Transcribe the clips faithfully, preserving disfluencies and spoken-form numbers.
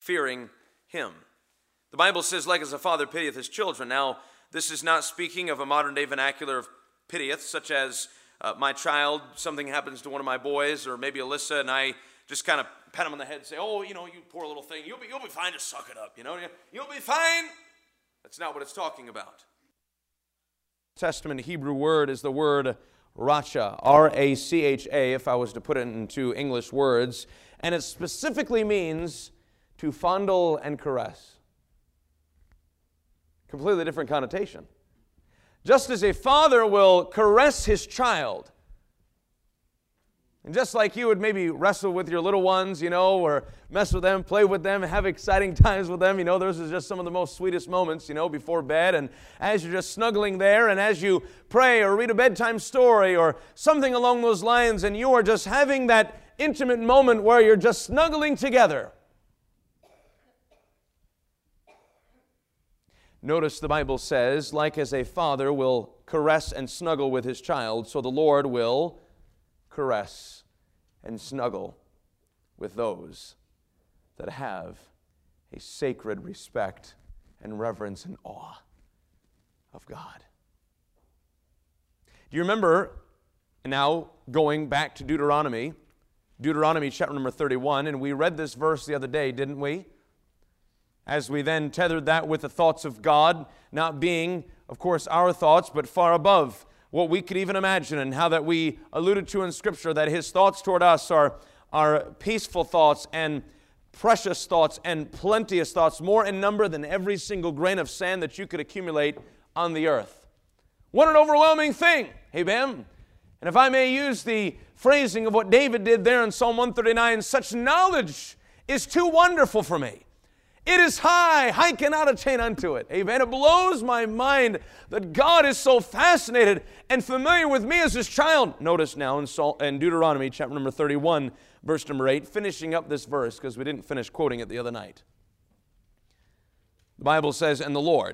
fearing him. The Bible says, like as a father pitieth his children. Now, this is not speaking of a modern-day vernacular of pitieth, such as uh, my child, something happens to one of my boys, or maybe Alyssa, and I just kind of pat him on the head and say, oh, you know, you poor little thing, you'll be, you'll be fine, just suck it up, you know, you'll be fine. That's not what it's talking about. Testament Hebrew word is the word racha, R A C H A, if I was to put it into English words, and it specifically means to fondle and caress. Completely different connotation. Just as a father will caress his child, and just like you would maybe wrestle with your little ones, you know, or mess with them, play with them, have exciting times with them, you know, those are just some of the most sweetest moments, you know, before bed. And as you're just snuggling there, and as you pray or read a bedtime story or something along those lines, and you are just having that intimate moment where you're just snuggling together. Notice the Bible says, like as a father will caress and snuggle with his child, so the Lord will caress and snuggle with those that have a sacred respect and reverence and awe of God. Do you remember, now going back to Deuteronomy, Deuteronomy chapter number thirty-one, and we read this verse the other day, didn't we? As we then tethered that with the thoughts of God, not being, of course, our thoughts, but far above what we could even imagine, and how that we alluded to in Scripture that His thoughts toward us are, are peaceful thoughts and precious thoughts and plenteous thoughts, more in number than every single grain of sand that you could accumulate on the earth. What an overwhelming thing, amen? And if I may use the phrasing of what David did there in Psalm one thirty-nine, such knowledge is too wonderful for me. It is high, I cannot attain unto it. Amen. It blows my mind that God is so fascinated and familiar with me as His child. Notice now in, in Deuteronomy chapter number thirty-one, verse number eight, finishing up this verse because we didn't finish quoting it the other night. The Bible says, and the Lord,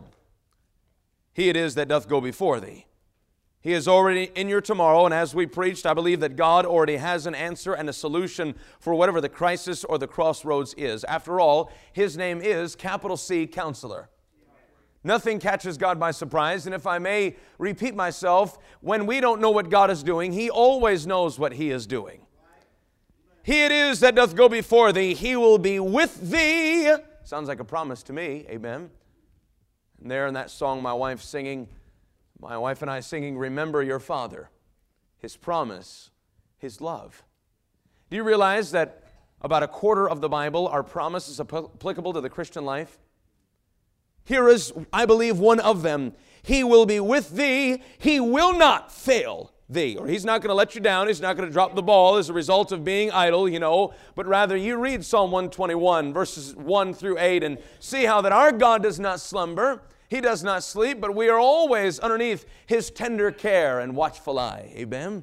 He it is that doth go before thee. He is already in your tomorrow, and as we preached, I believe that God already has an answer and a solution for whatever the crisis or the crossroads is. After all, His name is capital C, Counselor. Nothing catches God by surprise, and if I may repeat myself, when we don't know what God is doing, He always knows what He is doing. He it is that doth go before thee. He will be with thee. Sounds like a promise to me, amen. And there in that song my wife's singing, My wife and I singing, remember your father, his promise, his love. Do you realize that about a quarter of the Bible are promises applicable to the Christian life? Here is, I believe, one of them. He will be with thee. He will not fail thee. Or He's not going to let you down. He's not going to drop the ball as a result of being idle, you know. But rather, you read Psalm one twenty-one, verses one through eight, and see how that our God does not slumber. He does not sleep, but we are always underneath His tender care and watchful eye. Amen?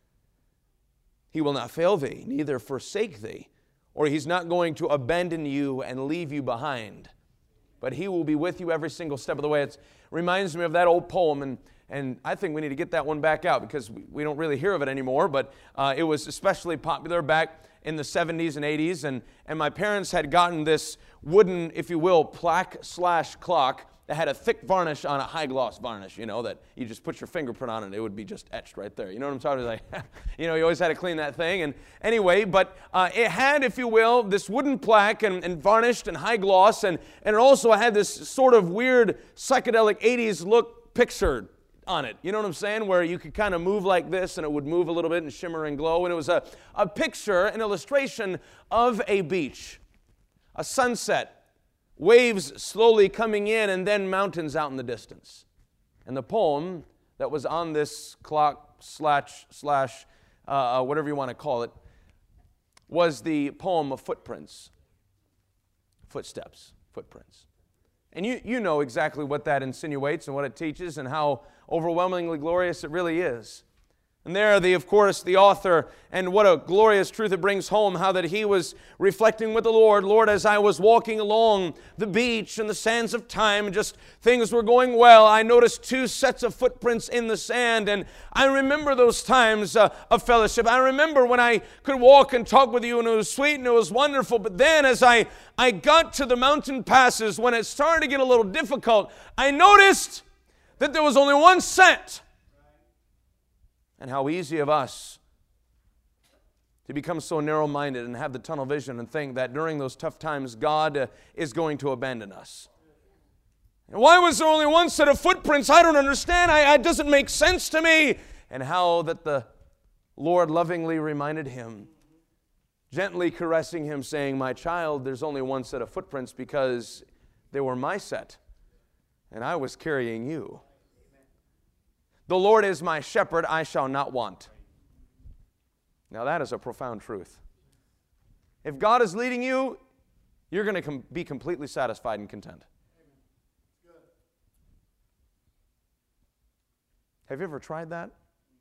He will not fail thee, neither forsake thee, or He's not going to abandon you and leave you behind. But He will be with you every single step of the way. It reminds me of that old poem, and, and I think we need to get that one back out because we, we don't really hear of it anymore, but uh, it was especially popular back in the seventies and eighties, and, and my parents had gotten this wooden, if you will, plaque slash clock that had a thick varnish on a high gloss varnish, you know, that you just put your fingerprint on it, it would be just etched right there. You know what I'm talking about? Like, you know, you always had to clean that thing. And anyway, but uh, it had, if you will, this wooden plaque and, and varnished and high gloss, and, and it also had this sort of weird psychedelic eighties look picture on it. You know what I'm saying? Where you could kind of move like this and it would move a little bit and shimmer and glow. And it was a, a picture, an illustration of a beach, a sunset, waves slowly coming in, and then mountains out in the distance. And the poem that was on this clock slash, slash uh, whatever you want to call it, was the poem of footprints. Footsteps, footprints. And you, you know exactly what that insinuates and what it teaches and how overwhelmingly glorious it really is. And And there, the, of course, the author, and what a glorious truth it brings home, how that he was reflecting with the Lord. Lord, as I was walking along the beach and the sands of time, and just things were going well, I noticed two sets of footprints in the sand. And I remember those times uh, of fellowship. I remember when I could walk and talk with you, and it was sweet and it was wonderful. But then as I, I got to the mountain passes, when it started to get a little difficult, I noticed that there was only one set. And how easy of us to become so narrow-minded and have the tunnel vision and think that during those tough times, God uh, is going to abandon us. And why was there only one set of footprints? I don't understand. I, it doesn't make sense to me. And how that the Lord lovingly reminded him, gently caressing him, saying, my child, there's only one set of footprints because they were my set, and I was carrying you. The Lord is my shepherd, I shall not want. Now that is a profound truth. If God is leading you, you're going to com- be completely satisfied and content. Have you ever tried that?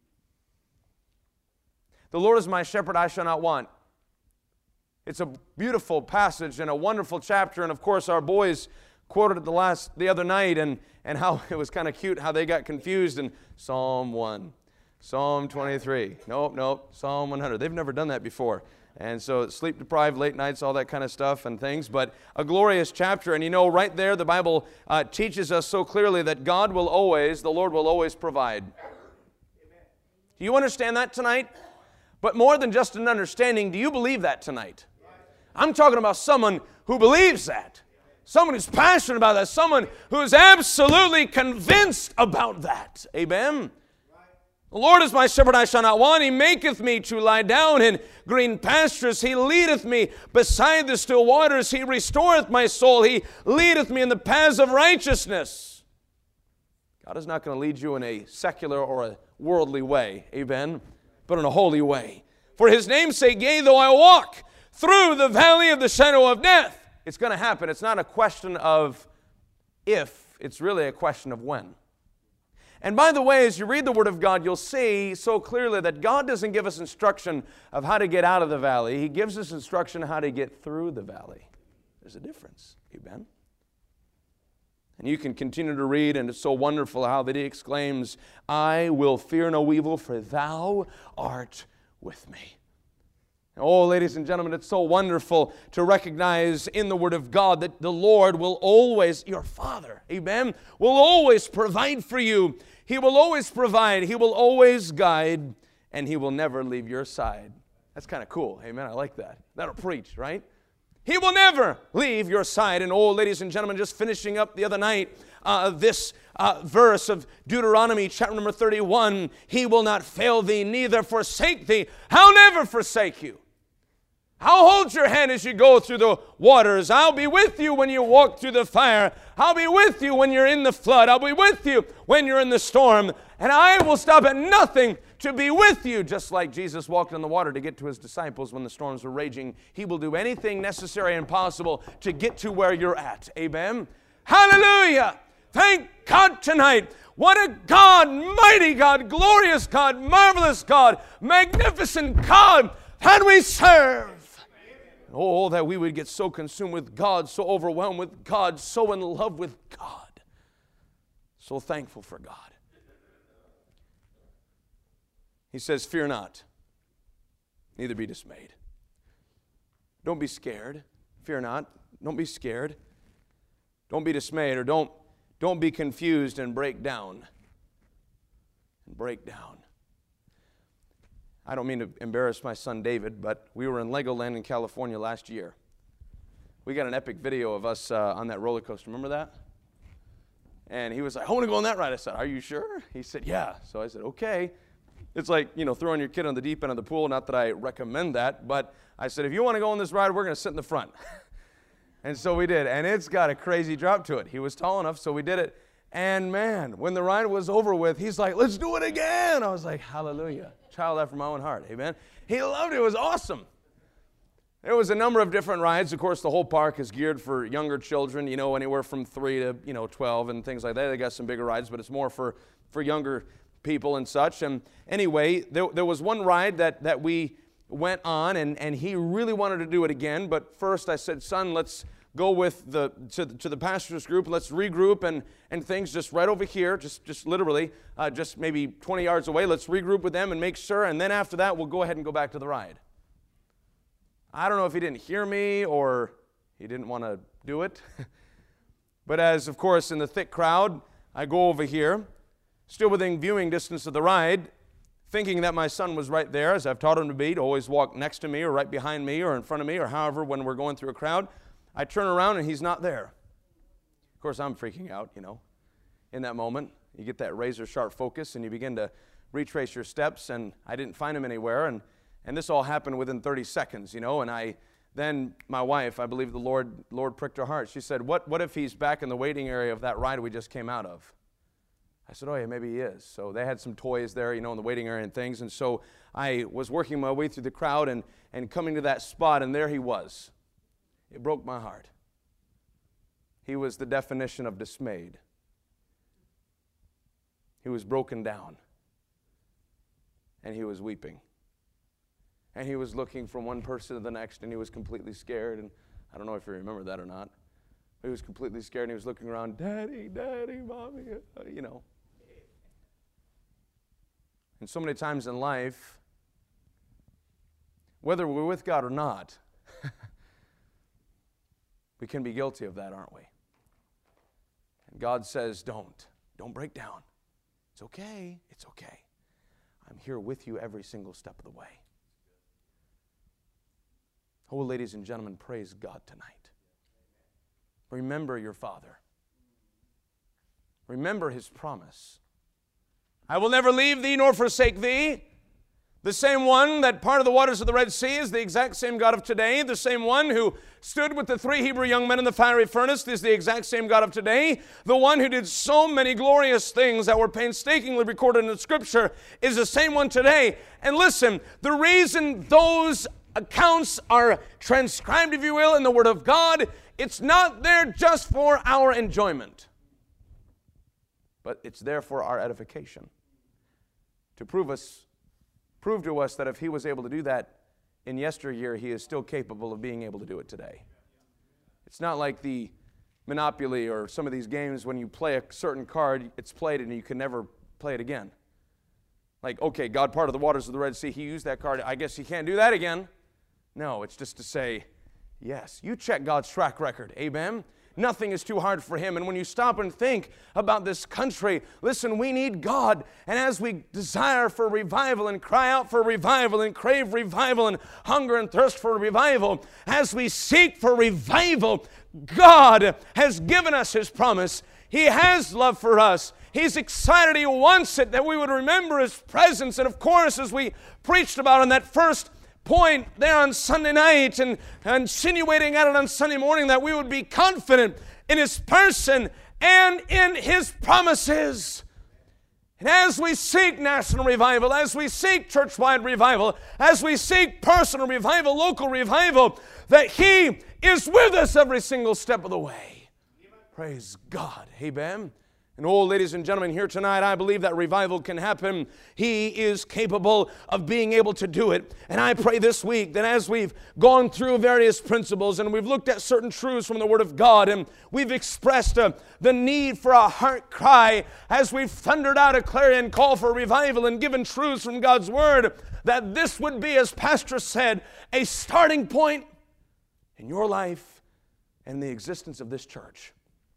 The Lord is my shepherd, I shall not want. It's a beautiful passage and a wonderful chapter, and of course our boys quoted it the last the other night, and, and how it was kind of cute how they got confused in Psalm one, Psalm twenty-three. Nope, nope, Psalm one hundred. They've never done that before. And so sleep-deprived, late nights, all that kind of stuff and things. But a glorious chapter. And you know, right there, the Bible uh, teaches us so clearly that God will always, the Lord will always provide. Do you understand that tonight? But more than just an understanding, do you believe that tonight? I'm talking about someone who believes that. Someone who's passionate about that. Someone who's absolutely convinced about that. Amen? The Lord is my shepherd, I shall not want. He maketh me to lie down in green pastures. He leadeth me beside the still waters. He restoreth my soul. He leadeth me in the paths of righteousness. God is not going to lead you in a secular or a worldly way. Amen? But in a holy way. For his name's sake, yea, though I walk through the valley of the shadow of death. It's going to happen. It's not a question of if, it's really a question of when. And by the way, as you read the Word of God, you'll see so clearly that God doesn't give us instruction of how to get out of the valley. He gives us instruction how to get through the valley. There's a difference. Amen? And you can continue to read, and it's so wonderful how that he exclaims, I will fear no evil, for thou art with me. Oh, ladies and gentlemen, it's so wonderful to recognize in the Word of God that the Lord will always, your Father, amen, will always provide for you. He will always provide. He will always guide, and He will never leave your side. That's kind of cool. Amen. I like that. That'll preach, right? He will never leave your side. And oh, ladies and gentlemen, just finishing up the other night, uh, this uh, verse of Deuteronomy, chapter number thirty-one, He will not fail thee, neither forsake thee. I'll never forsake you. I'll hold your hand as you go through the waters. I'll be with you when you walk through the fire. I'll be with you when you're in the flood. I'll be with you when you're in the storm. And I will stop at nothing to be with you. Just like Jesus walked on the water to get to His disciples when the storms were raging, He will do anything necessary and possible to get to where you're at. Amen? Hallelujah! Thank God tonight. What a God, mighty God, glorious God, marvelous God, magnificent God that we serve. Oh, that we would get so consumed with God, so overwhelmed with God, so in love with God, so thankful for God. He says, fear not, neither be dismayed. Don't be scared. Fear not. Don't be scared. Don't be dismayed, or don't, don't be confused and break down. And break down. I don't mean to embarrass my son David, but we were in Legoland in California last year. We got an epic video of us uh, on that roller coaster. Remember that? And he was like, I want to go on that ride. I said, are you sure? He said, yeah. So I said, okay. It's like, you know, throwing your kid on the deep end of the pool. Not that I recommend that, but I said, if you want to go on this ride, we're going to sit in the front. And so we did. And it's got a crazy drop to it. He was tall enough, so we did it. And man, when the ride was over with, he's like, let's do it again. I was like, hallelujah. Child after my own heart. Amen. He loved it. It was awesome. There was a number of different rides. Of course, the whole park is geared for younger children, you know, anywhere from three to, you know, twelve and things like that. They got some bigger rides, but it's more for, for younger people and such. And anyway, there, there was one ride that, that we went on, and, and he really wanted to do it again. But first I said, son, let's go with the to, to the pastor's group. Let's regroup and, and things just right over here, just, just literally, uh, just maybe twenty yards away. Let's regroup with them and make sure. And then after that, we'll go ahead and go back to the ride. I don't know if he didn't hear me or he didn't want to do it. But as, of course, in the thick crowd, I go over here, still within viewing distance of the ride, thinking that my son was right there, as I've taught him to be, to always walk next to me or right behind me or in front of me or however when we're going through a crowd. I turn around and he's not there. Of course, I'm freaking out, you know. In that moment, you get that razor-sharp focus and you begin to retrace your steps, and I didn't find him anywhere, and, and this all happened within thirty seconds, you know, and I then, my wife, I believe the Lord, Lord pricked her heart. She said, what, what if he's back in the waiting area of that ride we just came out of? I said, oh, yeah, maybe he is. So they had some toys there, you know, in the waiting area and things. And so I was working my way through the crowd and, and coming to that spot, and there he was. It broke my heart. He was the definition of dismayed. He was broken down. And he was weeping. And he was looking from one person to the next, and he was completely scared. And I don't know if you remember that or not. But he was completely scared, and he was looking around, Daddy, Daddy, Mommy, you know. And so many times in life, whether we're with God or not, we can be guilty of that, aren't we? And God says, don't. Don't break down. It's okay. It's okay. I'm here with you every single step of the way. Oh, ladies and gentlemen, praise God tonight. Remember your Father. Remember His promise. I will never leave thee nor forsake thee. The same one that parted the waters of the Red Sea is the exact same God of today. The same one who stood with the three Hebrew young men in the fiery furnace is the exact same God of today. The one who did so many glorious things that were painstakingly recorded in the Scripture is the same one today. And listen, the reason those accounts are transcribed, if you will, in the Word of God, it's not there just for our enjoyment, but it's there for our edification. To prove us, prove to us that if He was able to do that in yesteryear, He is still capable of being able to do it today. It's not like the Monopoly or some of these games when you play a certain card, it's played and you can never play it again. Like, okay, God parted the waters of the Red Sea, He used that card, I guess He can't do that again. No, it's just to say, yes, you check God's track record, amen? Nothing is too hard for Him. And when you stop and think about this country, listen, we need God. And as we desire for revival and cry out for revival and crave revival and hunger and thirst for revival, as we seek for revival, God has given us His promise. He has love for us. He's excited. He wants it, that we would remember His presence. And of course, as we preached about on that first point there on Sunday night and, and insinuating at it on Sunday morning, that we would be confident in His person and in His promises. And as we seek national revival, as we seek church-wide revival, as we seek personal revival, local revival, that He is with us every single step of the way. Amen. Praise God. Amen. And oh, ladies and gentlemen, here tonight, I believe that revival can happen. He is capable of being able to do it. And I pray this week that as we've gone through various principles and we've looked at certain truths from the Word of God and we've expressed uh, the need for a heart cry, as we've thundered out a clarion call for revival and given truths from God's Word, that this would be, as Pastor said, a starting point in your life and the existence of this church.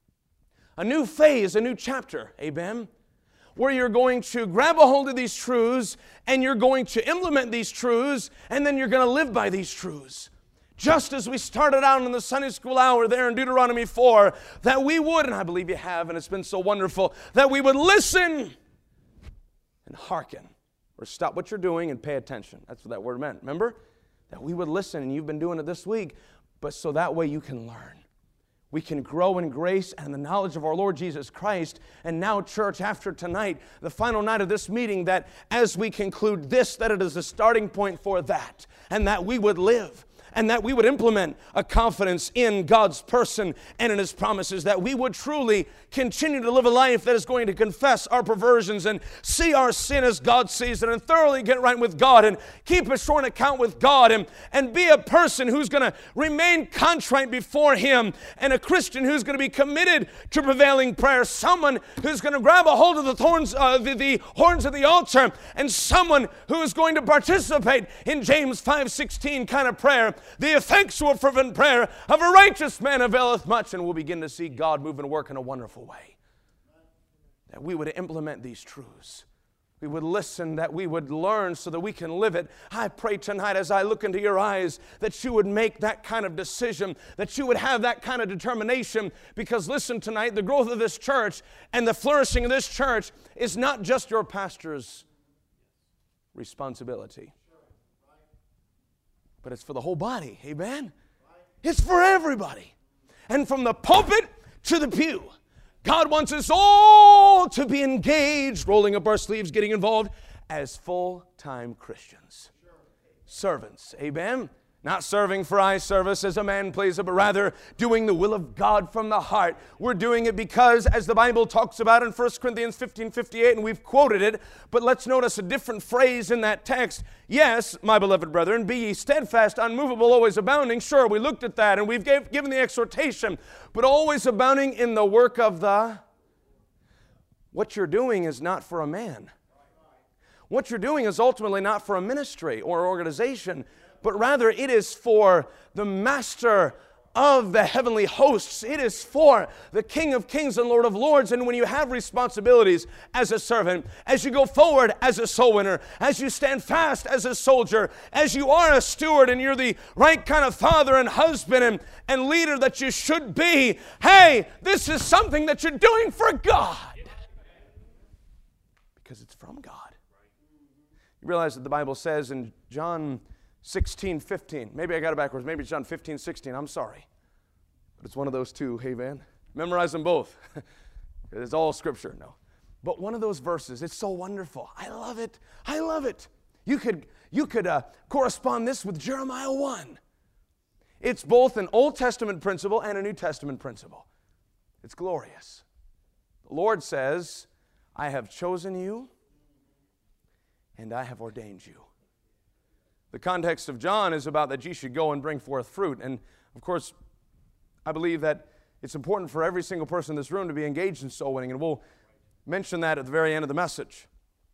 A new phase, a new chapter, amen, where you're going to grab a hold of these truths and you're going to implement these truths and then you're going to live by these truths. Just as we started out in the Sunday school hour there in Deuteronomy four, that we would, and I believe you have, and it's been so wonderful, that we would listen and hearken, or stop what you're doing and pay attention. That's what that word meant, remember? That we would listen, and you've been doing it this week, but so that way you can learn. We can grow in grace and the knowledge of our Lord Jesus Christ. And now, church, after tonight, the final night of this meeting, that as we conclude this, that it is a starting point for that, and that we would live and that we would implement a confidence in God's person and in His promises, that we would truly continue to live a life that is going to confess our perversions and see our sin as God sees it and thoroughly get right with God and keep a short account with God and, and be a person who's going to remain contrite before Him, and a Christian who's going to be committed to prevailing prayer, someone who's going to grab a hold of the thorns, uh, the, the horns of the altar, and someone who is going to participate in James five sixteen kind of prayer. The effectual fervent prayer of a righteous man availeth much, and we'll begin to see God move and work in a wonderful way. That we would implement these truths. We would listen, that we would learn so that we can live it. I pray tonight as I look into your eyes that you would make that kind of decision, that you would have that kind of determination, because listen tonight, the growth of this church and the flourishing of this church is not just your pastor's responsibility, but it's for the whole body. Amen? It's for everybody. And from the pulpit to the pew, God wants us all to be engaged, rolling up our sleeves, getting involved as full-time Christians. Servants. Amen? Not serving for eye service as a man pleaser, but rather doing the will of God from the heart. We're doing it because, as the Bible talks about in First Corinthians fifteen fifty-eight, and we've quoted it, but let's notice a different phrase in that text. Yes, my beloved brethren, be ye steadfast, unmovable, always abounding. Sure, we looked at that, and we've gave, given the exhortation, but always abounding in the work of the... What you're doing is not for a man. What you're doing is ultimately not for a ministry or organization, but rather it is for the Master of the heavenly hosts. It is for the King of kings and Lord of lords. And when you have responsibilities as a servant, as you go forward as a soul winner, as you stand fast as a soldier, as you are a steward and you're the right kind of father and husband and, and leader that you should be, hey, this is something that you're doing for God. Because it's from God. You realize that the Bible says in John sixteen fifteen. Maybe I got it backwards. Maybe it's John fifteen sixteen. I'm sorry. But it's one of those two. Hey, man. Memorize them both. It's all Scripture. No. But one of those verses, it's so wonderful. I love it. I love it. You could, you could uh, correspond this with Jeremiah one. It's both an Old Testament principle and a New Testament principle. It's glorious. The Lord says, I have chosen you and I have ordained you. The context of John is about that ye should go and bring forth fruit. And, of course, I believe that it's important for every single person in this room to be engaged in soul winning. And we'll mention that at the very end of the message.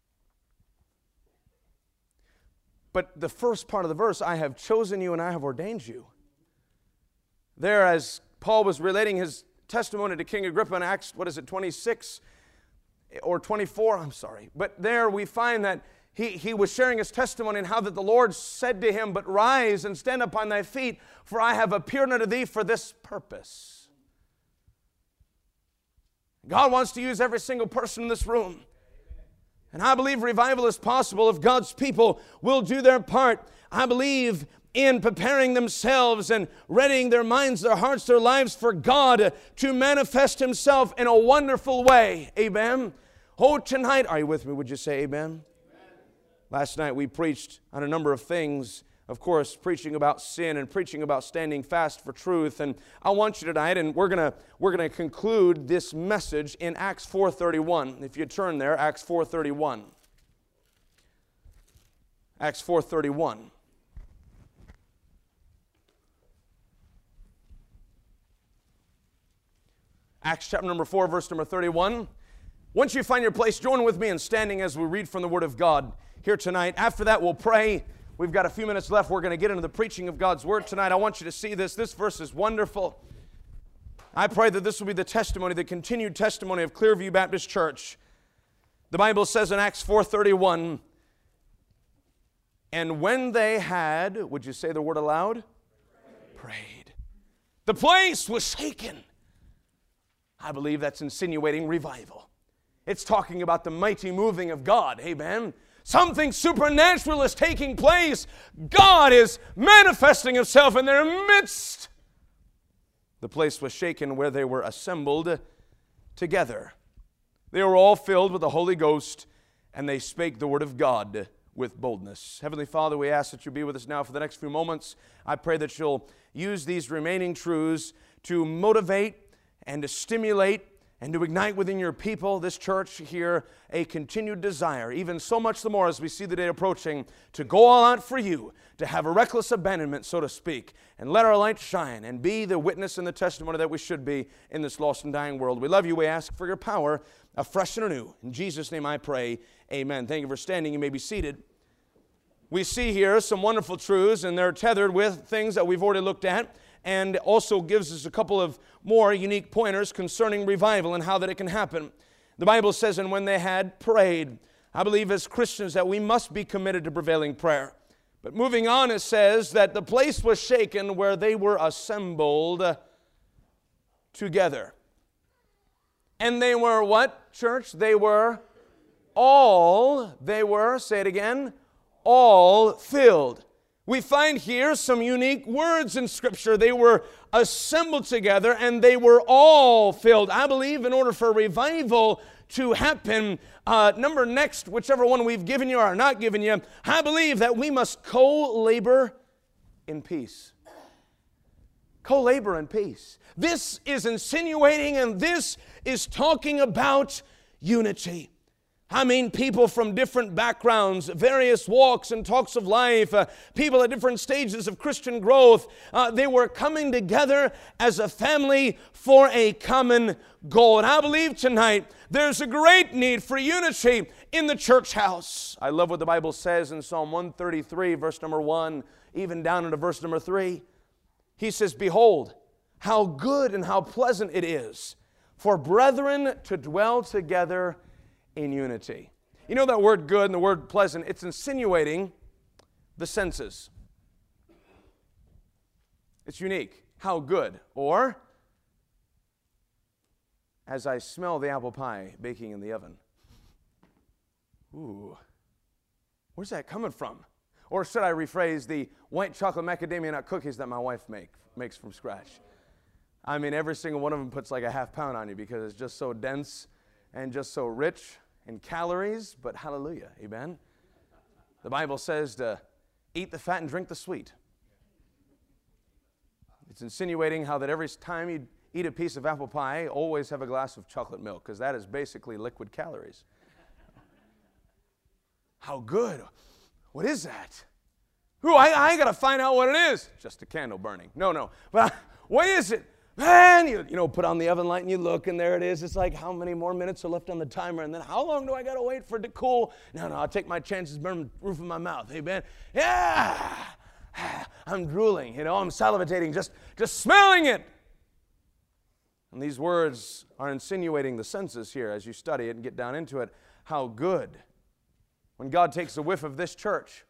But the first part of the verse, I have chosen you and I have ordained you. There, as Paul was relating his testimony to King Agrippa in Acts, what is it, twenty-six or twenty-four? I'm sorry. But there we find that He, he was sharing his testimony and how that the Lord said to him, but rise and stand upon thy feet, for I have appeared unto thee for this purpose. God wants to use every single person in this room. And I believe revival is possible if God's people will do their part. I believe in preparing themselves and readying their minds, their hearts, their lives for God to manifest Himself in a wonderful way. Amen. Oh, tonight, are you with me? Would you say amen? Last night we preached on a number of things, of course, preaching about sin and preaching about standing fast for truth. And I want you tonight, and we're going to we're going to conclude this message in Acts four thirty-one. If you turn there, Acts four thirty-one. Acts four thirty-one. Acts chapter number four, verse number thirty-one. Once you find your place, join with me in standing as we read from the Word of God here tonight. After that, we'll pray. We've got a few minutes left. We're going to get into the preaching of God's Word tonight. I want you to see this. This verse is wonderful. I pray that this will be the testimony, the continued testimony of Clearview Baptist Church. The Bible says in Acts four thirty-one, and when they had, would you say the word aloud? Prayed. Prayed. The place was shaken. I believe that's insinuating revival. It's talking about the mighty moving of God. Amen. Something supernatural is taking place. God is manifesting Himself in their midst. The place was shaken where they were assembled together. They were all filled with the Holy Ghost, and they spake the word of God with boldness. Heavenly Father, we ask that you be with us now for the next few moments. I pray that you'll use these remaining truths to motivate and to stimulate and to ignite within your people, this church here, a continued desire, even so much the more as we see the day approaching, to go all out for you, to have a reckless abandonment, so to speak, and let our light shine and be the witness and the testimony that we should be in this lost and dying world. We love you. We ask for your power afresh and anew. In Jesus' name I pray, amen. Thank you for standing. You may be seated. We see here some wonderful truths, and they're tethered with things that we've already looked at, and also gives us a couple of more unique pointers concerning revival and how that it can happen. The Bible says, and when they had prayed, I believe as Christians that we must be committed to prevailing prayer. But moving on, it says that the place was shaken where they were assembled together. And they were what, church? They were all, they were, say it again, all filled. We find here some unique words in Scripture. They were assembled together and they were all filled. I believe in order for revival to happen, uh, number next, whichever one we've given you or not given you, I believe that we must co-labor in peace. Co-labor in peace. This is insinuating and this is talking about unity. I mean, people from different backgrounds, various walks and talks of life, uh, people at different stages of Christian growth, uh, they were coming together as a family for a common goal. And I believe tonight there's a great need for unity in the church house. I love what the Bible says in Psalm one thirty-three, verse number one, even down into verse number three. He says, behold, how good and how pleasant it is for brethren to dwell together in unity. You know that word good and the word pleasant, it's insinuating the senses. It's unique. How good. Or, as I smell the apple pie baking in the oven. Ooh, where's that coming from? Or should I rephrase the white chocolate macadamia nut cookies that my wife make, makes from scratch? I mean, every single one of them puts like a half pound on you because it's just so dense and just so rich in calories, but hallelujah, amen? The Bible says to eat the fat and drink the sweet. It's insinuating how that every time you eat a piece of apple pie, always have a glass of chocolate milk, because that is basically liquid calories. How good. What is that? Ooh, I, I got to find out what it is. Just a candle burning. No, no. But what is it? Man, you, you know, put on the oven light and you look, and there it is. It's like, how many more minutes are left on the timer? And then how long do I got to wait for it to cool? No, no, I'll take my chances, burn the roof of my mouth. Amen. Yeah. I'm drooling, you know, I'm salivating, just, just smelling it. And these words are insinuating the senses here as you study it and get down into it. How good. When God takes a whiff of this church,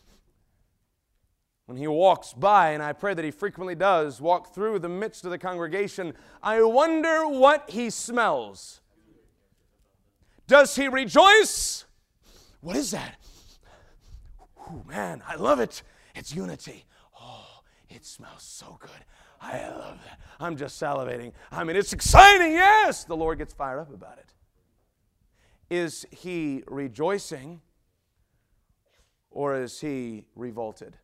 when He walks by, and I pray that He frequently does, walk through the midst of the congregation, I wonder what He smells. Does He rejoice? What is that? Ooh, man, I love it. It's unity. Oh, it smells so good. I love that. I'm just salivating. I mean, it's exciting, yes. The Lord gets fired up about it. Is He rejoicing, or is He revolted?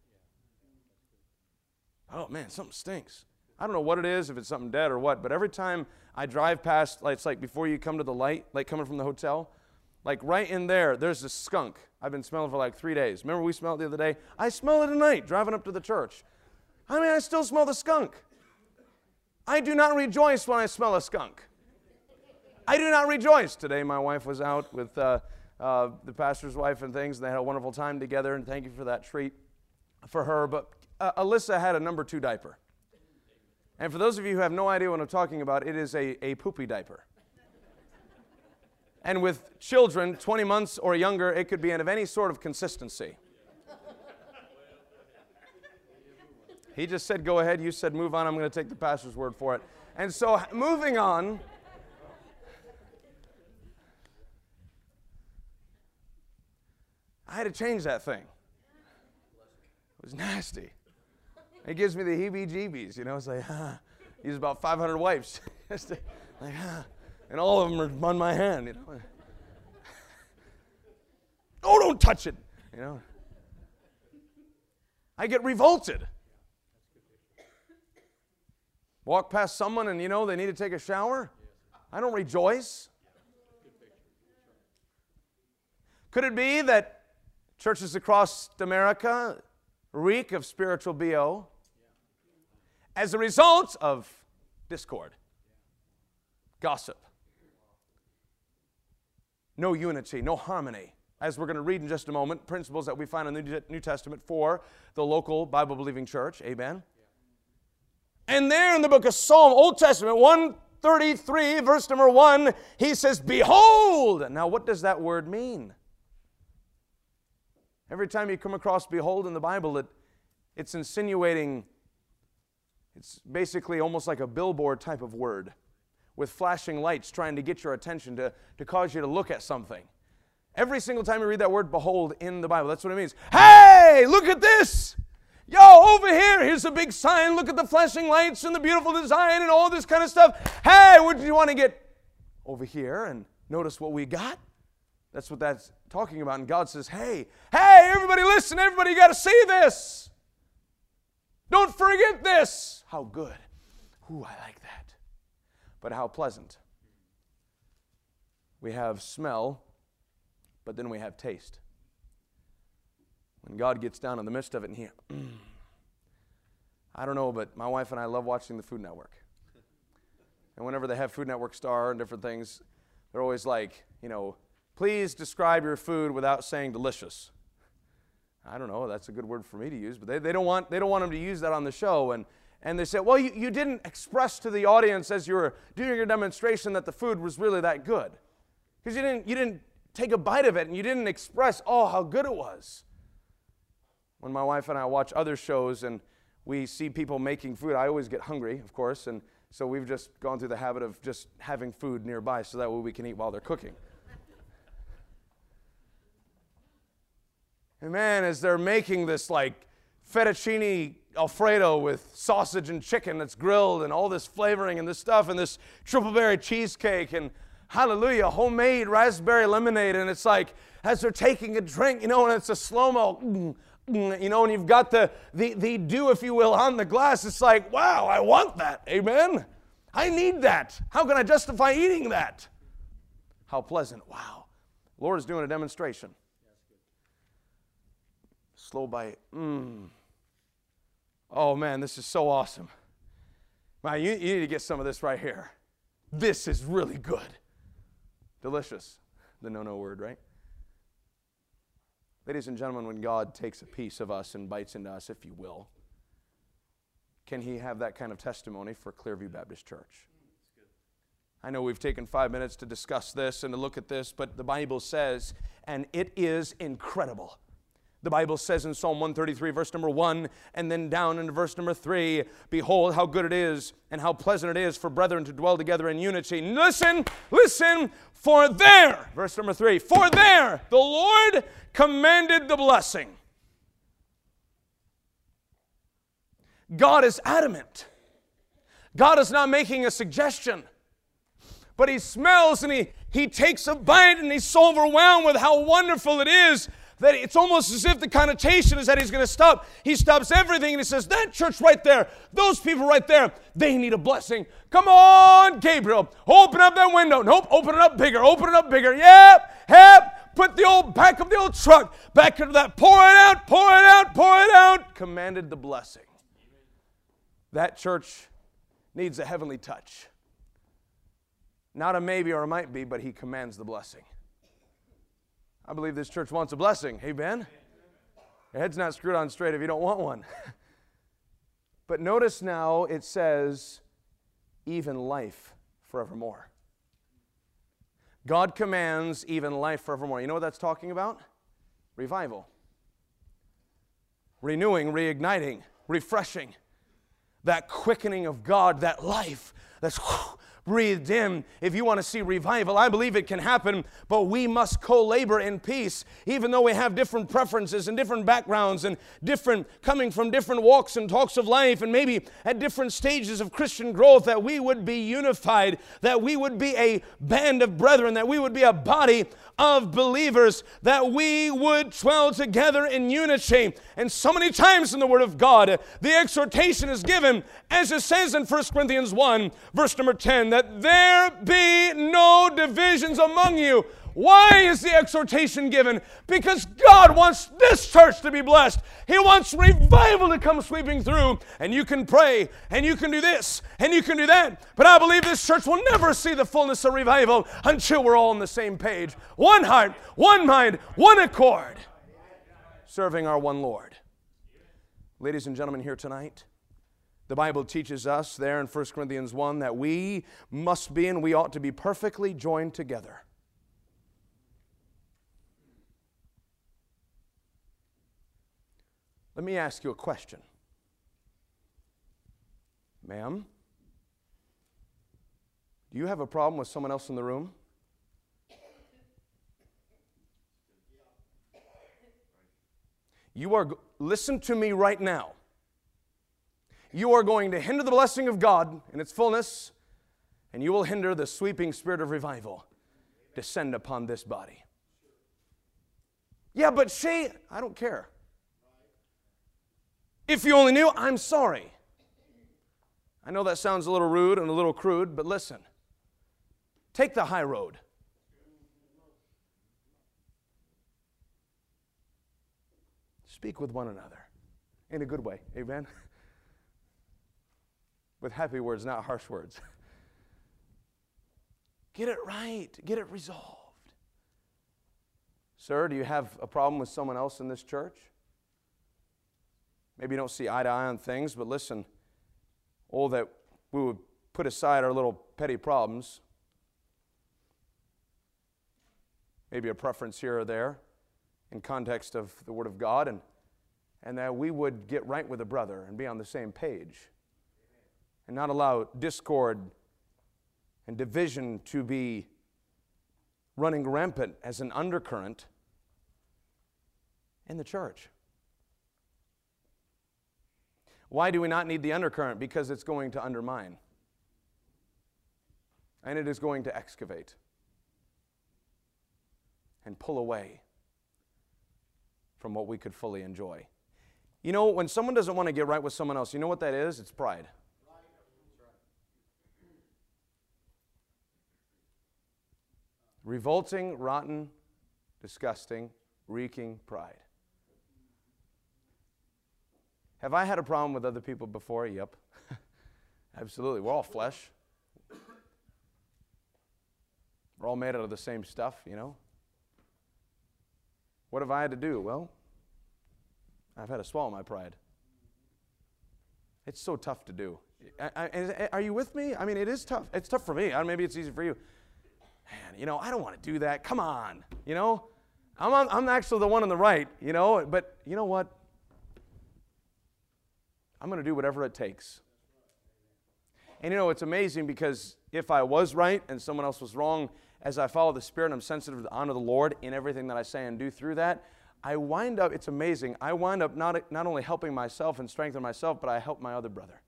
Oh, man, something stinks. I don't know what it is, if it's something dead or what, but every time I drive past, like, it's like before you come to the light, like coming from the hotel, like right in there, there's a skunk I've been smelling for like three days. Remember we smelled it the other day? I smell it tonight, driving up to the church. I mean, I still smell the skunk. I do not rejoice when I smell a skunk. I do not rejoice. Today my wife was out with uh, uh, the pastor's wife and things, and they had a wonderful time together, and thank you for that treat for her, but Uh, Alyssa had a number two diaper. And for those of you who have no idea what I'm talking about, it is a, a poopy diaper. And with children, twenty months or younger, it could be of any sort of consistency. He just said, go ahead. You said, move on. I'm going to take the pastor's word for it. And so, moving on. I had to change that thing. It was nasty. It gives me the heebie-jeebies, you know. It's like, ah, use about five hundred wipes. Like, ah, and all of them are on my hand, you know. Oh, don't touch it. you know. I get revolted. Walk past someone and, you know, they need to take a shower. I don't rejoice. Could it be that churches across America reek of spiritual B O as a result of discord, gossip, no unity, no harmony? As we're going to read in just a moment, principles that we find in the New Testament for the local Bible-believing church. Amen. And there in the book of Psalm, Old Testament, one thirty-three, verse number one, he says, behold. Now, what does that word mean? Every time you come across behold in the Bible, it, it's insinuating, it's basically almost like a billboard type of word with flashing lights trying to get your attention, to, to cause you to look at something. Every single time you read that word behold in the Bible, that's what it means. Hey, look at this. Yo, over here, here's a big sign. Look at the flashing lights and the beautiful design and all this kind of stuff. Hey, would you want to get over here and notice what we got? That's what that's talking about. And God says, hey, hey, everybody listen, everybody, you got to see this. Don't forget this. How good. Ooh, I like that. But how pleasant. We have smell, but then we have taste. When God gets down in the midst of it and he, mm, I don't know, but my wife and I love watching the Food Network. And whenever they have Food Network Star and different things, they're always like, you know, please describe your food without saying delicious. I don't know, that's a good word for me to use, but they, they don't want they don't want them to use that on the show. And, and they say, well, you, you didn't express to the audience as you were doing your demonstration that the food was really that good. Because you didn't, you didn't take a bite of it and you didn't express, oh, how good it was. When my wife and I watch other shows and we see people making food, I always get hungry, of course, and so we've just gone through the habit of just having food nearby so that way we can eat while they're cooking. And man, as they're making this like fettuccine Alfredo with sausage and chicken that's grilled and all this flavoring and this stuff and this triple berry cheesecake and hallelujah, homemade raspberry lemonade, and it's like as they're taking a drink, you know, and it's a slow-mo, mm, mm, you know, and you've got the, the, the dew, if you will, on the glass. It's like, wow, I want that. Amen? I need that. How can I justify eating that? How pleasant. Wow. The Lord is doing a demonstration. Slow bite. Mm. Oh, man, this is so awesome. Man, you, you need to get some of this right here. This is really good. Delicious. The no-no word, right? Ladies and gentlemen, when God takes a piece of us and bites into us, if you will, can he have that kind of testimony for Clearview Baptist Church? I know we've taken five minutes to discuss this and to look at this, but the Bible says, and it is incredible. The Bible says in Psalm one thirty-three, verse number one, and then down into verse number three, behold how good it is and how pleasant it is for brethren to dwell together in unity. Listen, listen, for there, verse number three, for there the Lord commanded the blessing. God is adamant. God is not making a suggestion. But he smells and he, he takes a bite and he's so overwhelmed with how wonderful it is that it's almost as if the connotation is that he's going to stop. He stops everything and he says, that church right there, those people right there, they need a blessing. Come on, Gabriel, open up that window. Nope, open it up bigger, open it up bigger. Yep, yep, put the old back of the old truck back into that. Pour it out, pour it out, pour it out. Commanded the blessing. That church needs a heavenly touch. Not a maybe or a might be, but he commands the blessing. I believe this church wants a blessing. Amen? Your head's not screwed on straight if you don't want one. But notice now it says, even life forevermore. God commands even life forevermore. You know what that's talking about? Revival. Renewing, reigniting, refreshing. That quickening of God, that life that's breathed in. If you want to see revival, I believe it can happen, but we must co-labor in peace. Even though we have different preferences and different backgrounds and different, coming from different walks and talks of life and maybe at different stages of Christian growth, that we would be unified, that we would be a band of brethren, that we would be a body of believers, that we would dwell together in unity. And so many times in the Word of God, the exhortation is given, as it says in First Corinthians one, verse number ten, that there be no divisions among you. Why is the exhortation given? Because God wants this church to be blessed. He wants revival to come sweeping through. And you can pray, and you can do this, and you can do that. But I believe this church will never see the fullness of revival until we're all on the same page. One heart, one mind, one accord, serving our one Lord. Ladies and gentlemen, here tonight, the Bible teaches us there in First Corinthians one that we must be and we ought to be perfectly joined together. Let me ask you a question. Ma'am, do you have a problem with someone else in the room? You are, listen to me right now. You are going to hinder the blessing of God in its fullness, and you will hinder the sweeping spirit of revival descend upon this body. Yeah, but she, I don't care. If you only knew, I'm sorry. I know that sounds a little rude and a little crude, but listen. Take the high road. Speak with one another in a good way. Amen? With happy words, not harsh words. Get it right. Get it resolved. Sir, do you have a problem with someone else in this church? Maybe you don't see eye to eye on things, but listen, oh, that we would put aside our little petty problems. Maybe a preference here or there in context of the Word of God, and, and that we would get right with a brother and be on the same page and not allow discord and division to be running rampant as an undercurrent in the church. Why do we not need the undercurrent? Because it's going to undermine. And it is going to excavate and pull away from what we could fully enjoy. You know, when someone doesn't want to get right with someone else, you know what that is? It's pride. Revolting, rotten, disgusting, reeking pride. Have I had a problem with other people before? Yep. Absolutely. We're all flesh. We're all made out of the same stuff, you know. What have I had to do? Well, I've had to swallow my pride. It's so tough to do. I, I, are you with me? I mean, it is tough. It's tough for me. I, maybe it's easy for you. Man, you know, I don't want to do that. Come on, you know. I'm, on, I'm actually the one on the right, you know. But you know what? I'm going to do whatever it takes. And you know, it's amazing because if I was right and someone else was wrong, as I follow the Spirit and I'm sensitive to the honor of the Lord in everything that I say and do through that, I wind up, it's amazing, I wind up not, not only helping myself and strengthening myself, but I help my other brother.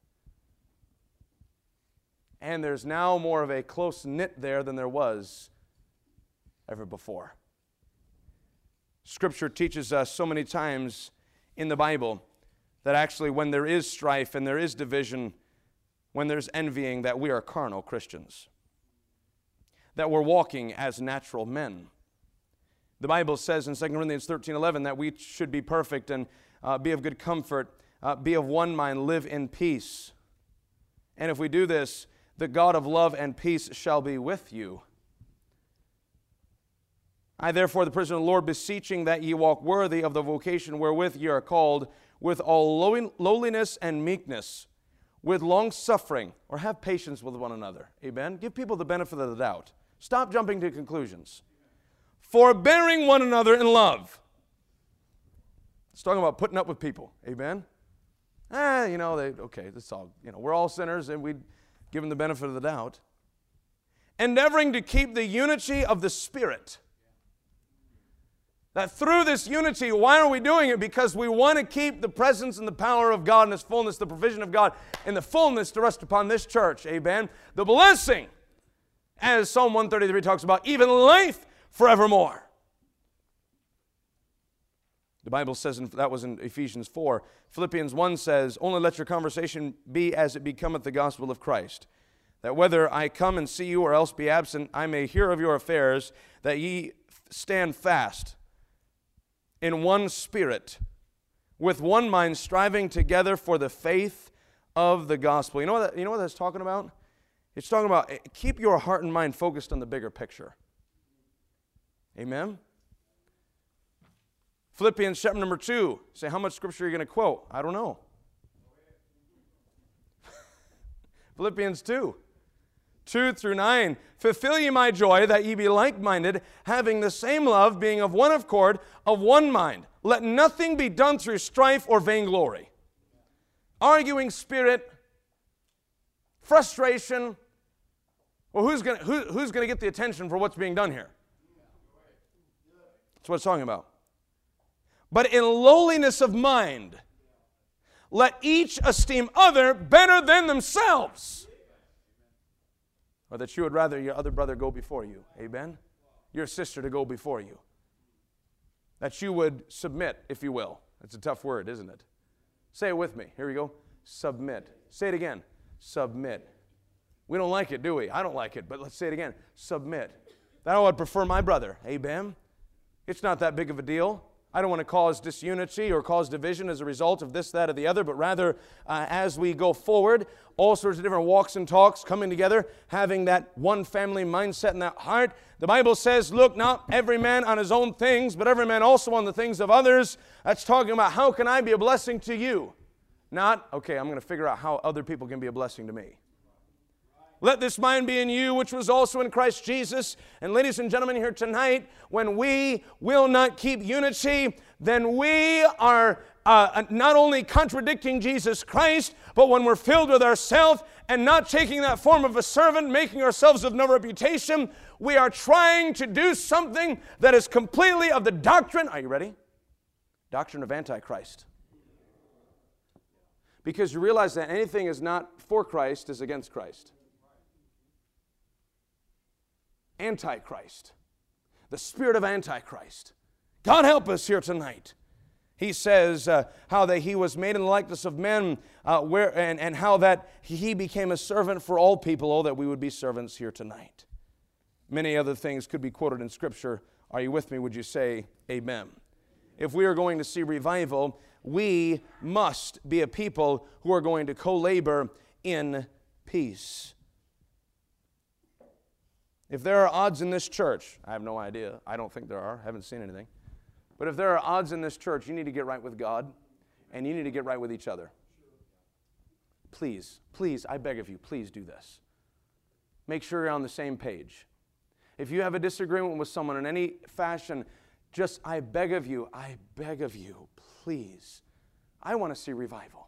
And there's now more of a close knit there than there was ever before. Scripture teaches us so many times in the Bible that actually when there is strife and there is division, when there's envying, that we are carnal Christians. That we're walking as natural men. The Bible says in Second Corinthians thirteen eleven that we should be perfect and uh, be of good comfort, uh, be of one mind, live in peace. And if we do this, the God of love and peace shall be with you. I therefore, the prisoner of the Lord, beseeching that ye walk worthy of the vocation wherewith ye are called, with all lowliness and meekness, with long suffering, or have patience with one another. Amen? Give people the benefit of the doubt. Stop jumping to conclusions. Forbearing one another in love. It's talking about putting up with people. Amen? Ah, you know, they, okay, that's all. You know, we're all sinners, and we give them the benefit of the doubt. endeavoring to keep the unity of the Spirit. That through this unity, why are we doing it? Because we want to keep the presence and the power of God and His fullness, the provision of God, and the fullness to rest upon this church. Amen. The blessing, as Psalm one thirty-three talks about, even life forevermore. The Bible says, and that was in Ephesians four. Philippians one says, only let your conversation be as it becometh the gospel of Christ, that whether I come and see you or else be absent, I may hear of your affairs, that ye stand fast in one spirit, with one mind, striving together for the faith of the gospel. You know what that, you know what that's talking about? It's talking about keep your heart and mind focused on the bigger picture. Amen? Philippians chapter number two. Say, how much scripture are you going to quote? I don't know. Philippians two. two through nine. Fulfill ye my joy, that ye be like-minded, having the same love, being of one accord, of one mind. Let nothing be done through strife or vainglory. Arguing spirit, frustration. Well, who's going who, who's going to get the attention for what's being done here? That's what it's talking about. But in lowliness of mind, let each esteem other better than themselves. Or that you would rather your other brother go before you. Amen? Your sister to go before you. That you would submit, if you will. That's a tough word, isn't it? Say it with me. Here we go. Submit. Say it again. Submit. We don't like it, do we? I don't like it, but let's say it again. Submit. That I would prefer my brother. Amen? It's not that big of a deal. I don't want to cause disunity or cause division as a result of this, that, or the other, but rather uh, as we go forward, all sorts of different walks and talks coming together, having that one family mindset in that heart. The Bible says, look not every man on his own things, but every man also on the things of others. That's talking about how can I be a blessing to you? Not, okay, I'm going to figure out how other people can be a blessing to me. Let this mind be in you, which was also in Christ Jesus. And ladies and gentlemen, here tonight, when we will not keep unity, then we are uh, not only contradicting Jesus Christ, but when we're filled with ourselves and not taking that form of a servant, making ourselves of no reputation, we are trying to do something that is completely of the doctrine, are you ready? Doctrine of Antichrist. Because you realize that anything is not for Christ is against Christ. Antichrist. The spirit of Antichrist. God help us here tonight. He says uh, how that he was made in the likeness of men uh, where, and, and how that he became a servant for all people. Oh, that we would be servants here tonight. Many other things could be quoted in Scripture. Are you with me? Would you say amen? If we are going to see revival, we must be a people who are going to co-labor in peace. If there are odds in this church, I have no idea. I don't think there are. I haven't seen anything. But if there are odds in this church, you need to get right with God, and you need to get right with each other. Please, please, I beg of you, please do this. Make sure you're on the same page. If you have a disagreement with someone in any fashion, just, I beg of you, I beg of you, please. I want to see revival.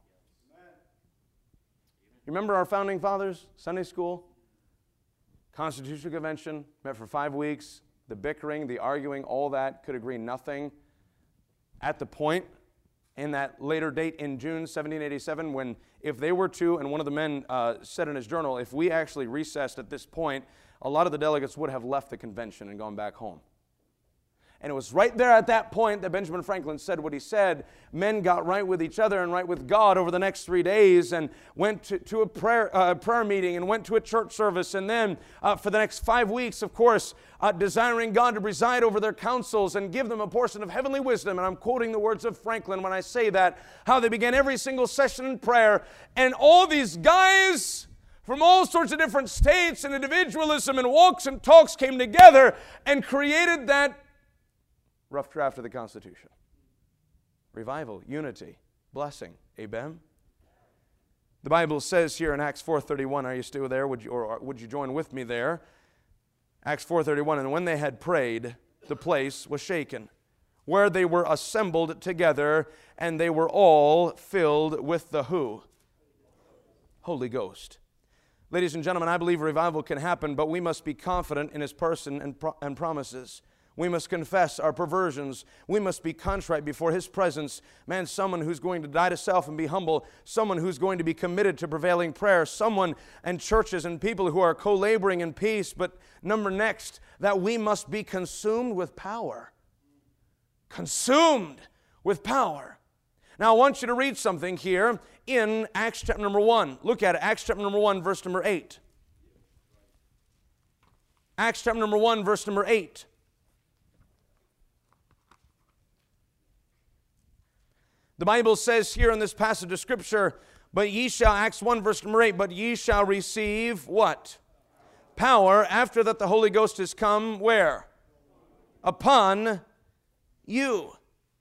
You remember our founding fathers, Sunday school? Constitutional Convention, met for five weeks. The bickering, the arguing, all that, could agree nothing. At the point, in that later date in June seventeen eighty-seven, when if they were to, and one of the men uh, said in his journal, if we actually recessed at this point, a lot of the delegates would have left the convention and gone back home. And it was right there at that point that Benjamin Franklin said what he said. Men got right with each other and right with God over the next three days and went to, to a prayer, uh, prayer meeting and went to a church service. And then uh, for the next five weeks, of course, uh, desiring God to preside over their councils and give them a portion of heavenly wisdom. And I'm quoting the words of Franklin when I say that, how they began every single session in prayer. And all these guys from all sorts of different states and individualism and walks and talks came together and created that rough draft of the Constitution. Revival, unity, blessing. Amen? The Bible says here in Acts four thirty-one, are you still there? Would you, or would you join with me there? Acts four thirty-one, and when they had prayed, the place was shaken, where they were assembled together, and they were all filled with the who? Holy Ghost. Ladies and gentlemen, I believe revival can happen, but we must be confident in His person and, pro- and promises. We must confess our perversions. We must be contrite before His presence. Man, someone who's going to die to self and be humble, someone who's going to be committed to prevailing prayer, someone and churches and people who are co-laboring in peace. But number next, that we must be consumed with power. Consumed with power. Now, I want you to read something here in Acts chapter number one. Look at it, Acts chapter number one, verse number eight. Acts chapter number one, verse number eight. The Bible says here in this passage of Scripture, but ye shall, Acts one, verse number eight, but ye shall receive what? Power after that the Holy Ghost is come, where? Upon you.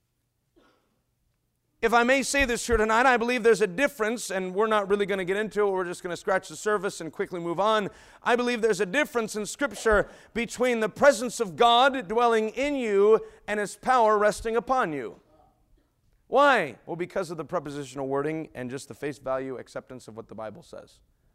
If I may say this here tonight, I believe there's a difference, and we're not really going to get into it. We're just going to scratch the surface and quickly move on. I believe there's a difference in Scripture between the presence of God dwelling in you and His power resting upon you. Why? Well, because of the prepositional wording and just the face value acceptance of what the Bible says.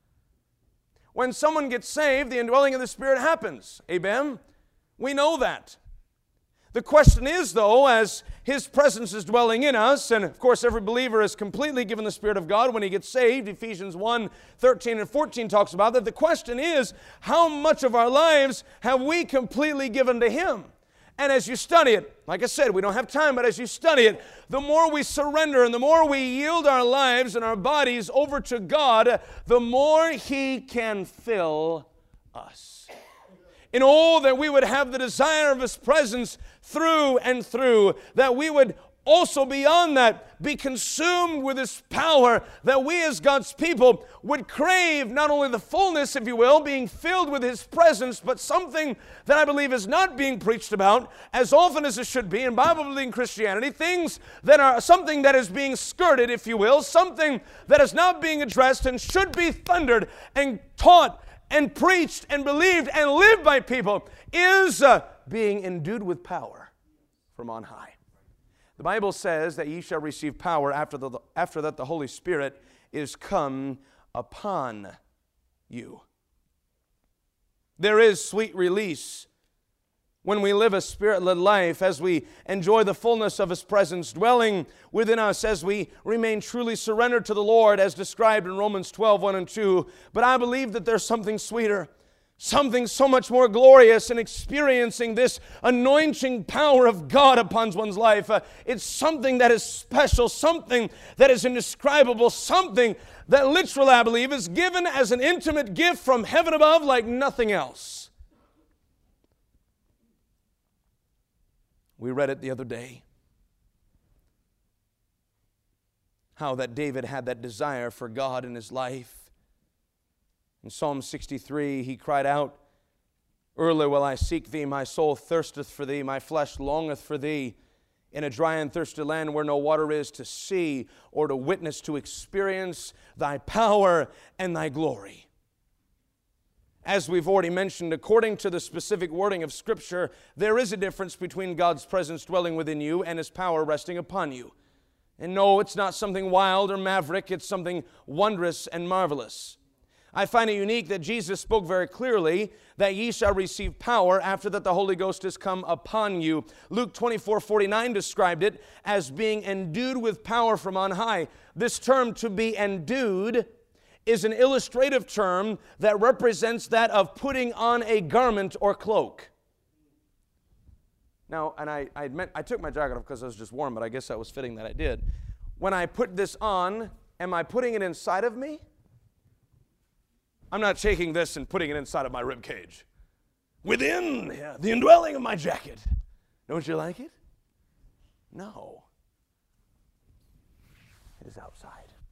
When someone gets saved, the indwelling of the Spirit happens. Amen? We know that. The question is, though, as His presence is dwelling in us, and of course every believer is completely given the Spirit of God when he gets saved, Ephesians one, thirteen and fourteen talks about that. The question is, how much of our lives have we completely given to Him? And as you study it, like I said, we don't have time, but as you study it, the more we surrender and the more we yield our lives and our bodies over to God, the more He can fill us. And oh, that we would have the desire of His presence through and through, that we would also beyond that be consumed with His power, that we as God's people would crave not only the fullness, if you will, being filled with His presence, but something that I believe is not being preached about as often as it should be in Bible-believing Christianity, things that are something that is being skirted, if you will, something that is not being addressed and should be thundered and taught and preached and believed and lived by people, is uh, being endued with power from on high. The Bible says that ye shall receive power after, the, after that the Holy Spirit is come upon you. There is sweet release when we live a Spirit-led life, as we enjoy the fullness of His presence dwelling within us, as we remain truly surrendered to the Lord, as described in Romans twelve, one and two. But I believe that there's something sweeter, something so much more glorious in experiencing this anointing power of God upon one's life. Uh, it's something that is special, something that is indescribable, something that literally, I believe, is given as an intimate gift from heaven above like nothing else. We read it the other day, how that David had that desire for God in his life. In Psalm sixty-three, he cried out, "Early will I seek Thee, my soul thirsteth for Thee, my flesh longeth for Thee, in a dry and thirsty land where no water is, to see or to witness, to experience Thy power and Thy glory." As we've already mentioned, according to the specific wording of Scripture, there is a difference between God's presence dwelling within you and His power resting upon you. And no, it's not something wild or maverick, it's something wondrous and marvelous. I find it unique that Jesus spoke very clearly that ye shall receive power after that the Holy Ghost is come upon you. Luke twenty-four forty-nine described it as being endued with power from on high. This term, to be endued, is an illustrative term that represents that of putting on a garment or cloak. Now, and I, I admit, I took my jacket off because I was just warm, but I guess that was fitting that I did. When I put this on, am I putting it inside of me? I'm not taking this and putting it inside of my rib cage. Within yeah, the indwelling of my jacket. Don't you like it? No. It is outside.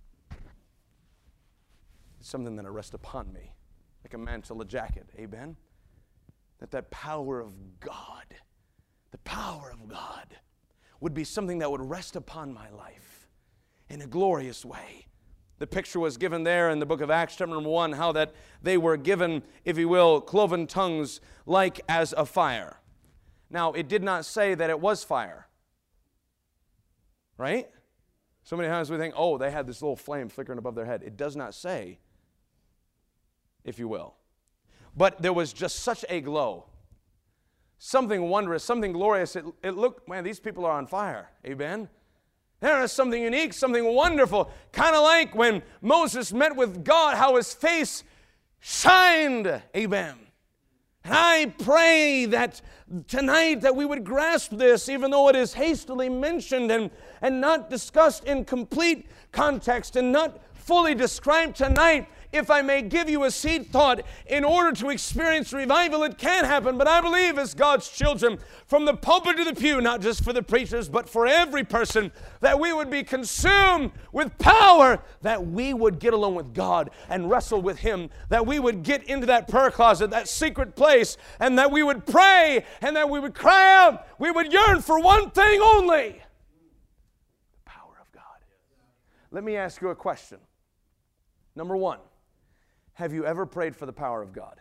It's something that rests upon me, like a mantle, a jacket. Amen? That that power of God, the power of God, would be something that would rest upon my life in a glorious way. The picture was given there in the book of Acts, chapter number one, how that they were given, if you will, cloven tongues like as a fire. Now, it did not say that it was fire. Right? So many times we think, oh, they had this little flame flickering above their head. It does not say if you will. But there was just such a glow. Something wondrous, something glorious. It, it looked, man, these people are on fire. Amen? There is something unique, something wonderful. Kind of like when Moses met with God, how his face shined. Amen. And I pray that tonight that we would grasp this, even though it is hastily mentioned and, and not discussed in complete context and not fully described tonight. If I may give you a seed thought, in order to experience revival, it can happen. But I believe as God's children, from the pulpit to the pew, not just for the preachers, but for every person, that we would be consumed with power, that we would get along with God and wrestle with Him, that we would get into that prayer closet, that secret place, and that we would pray, and that we would cry out. We would yearn for one thing only: the power of God. Let me ask you a question. Number one, have you ever prayed for the power of God?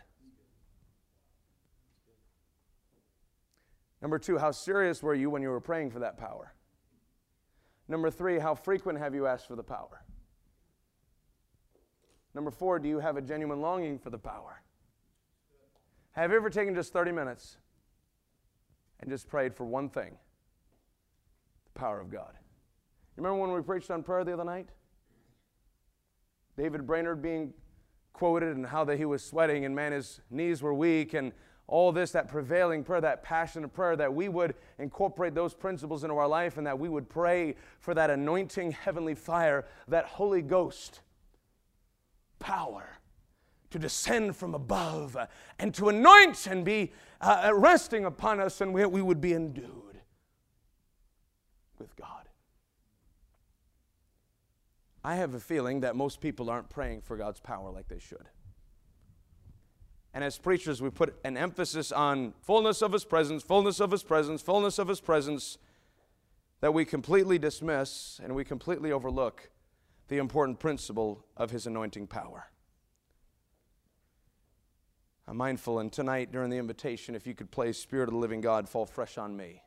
Number two, how serious were you when you were praying for that power? Number three, how frequent have you asked for the power? Number four, do you have a genuine longing for the power? Have you ever taken just thirty minutes and just prayed for one thing? The power of God. You remember when we preached on prayer the other night? David Brainerd being quoted and how that he was sweating and man, his knees were weak and all this, that prevailing prayer, that passionate prayer, that we would incorporate those principles into our life and that we would pray for that anointing heavenly fire, that Holy Ghost power to descend from above uh, and to anoint and be uh, resting upon us, and we, we would be endued with God. I have a feeling that most people aren't praying for God's power like they should. And as preachers, we put an emphasis on fullness of His presence, fullness of His presence, fullness of His presence, that we completely dismiss and we completely overlook the important principle of His anointing power. I'm mindful, and tonight during the invitation, if you could play Spirit of the Living God, Fall Fresh on Me.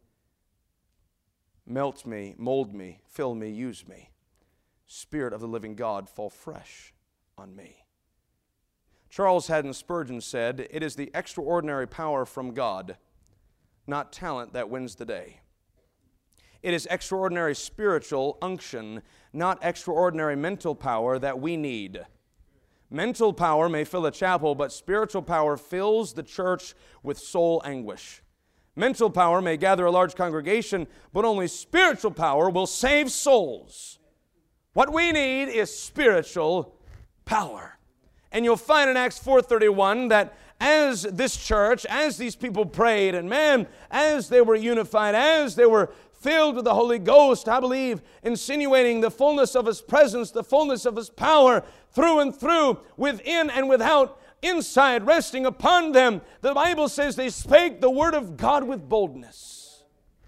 Melt me, mold me, fill me, use me. Spirit of the living God, fall fresh on me. Charles Haddon Spurgeon said, "It is the extraordinary power from God, not talent, that wins the day. It is extraordinary spiritual unction, not extraordinary mental power, that we need. Mental power may fill a chapel, but spiritual power fills the church with soul anguish. Mental power may gather a large congregation, but only spiritual power will save souls. What we need is spiritual power." And you'll find in Acts four thirty-one that as this church, as these people prayed, and man, as they were unified, as they were filled with the Holy Ghost, I believe, insinuating the fullness of His presence, the fullness of His power, through and through, within and without, inside, resting upon them, the Bible says they spake the word of God with boldness.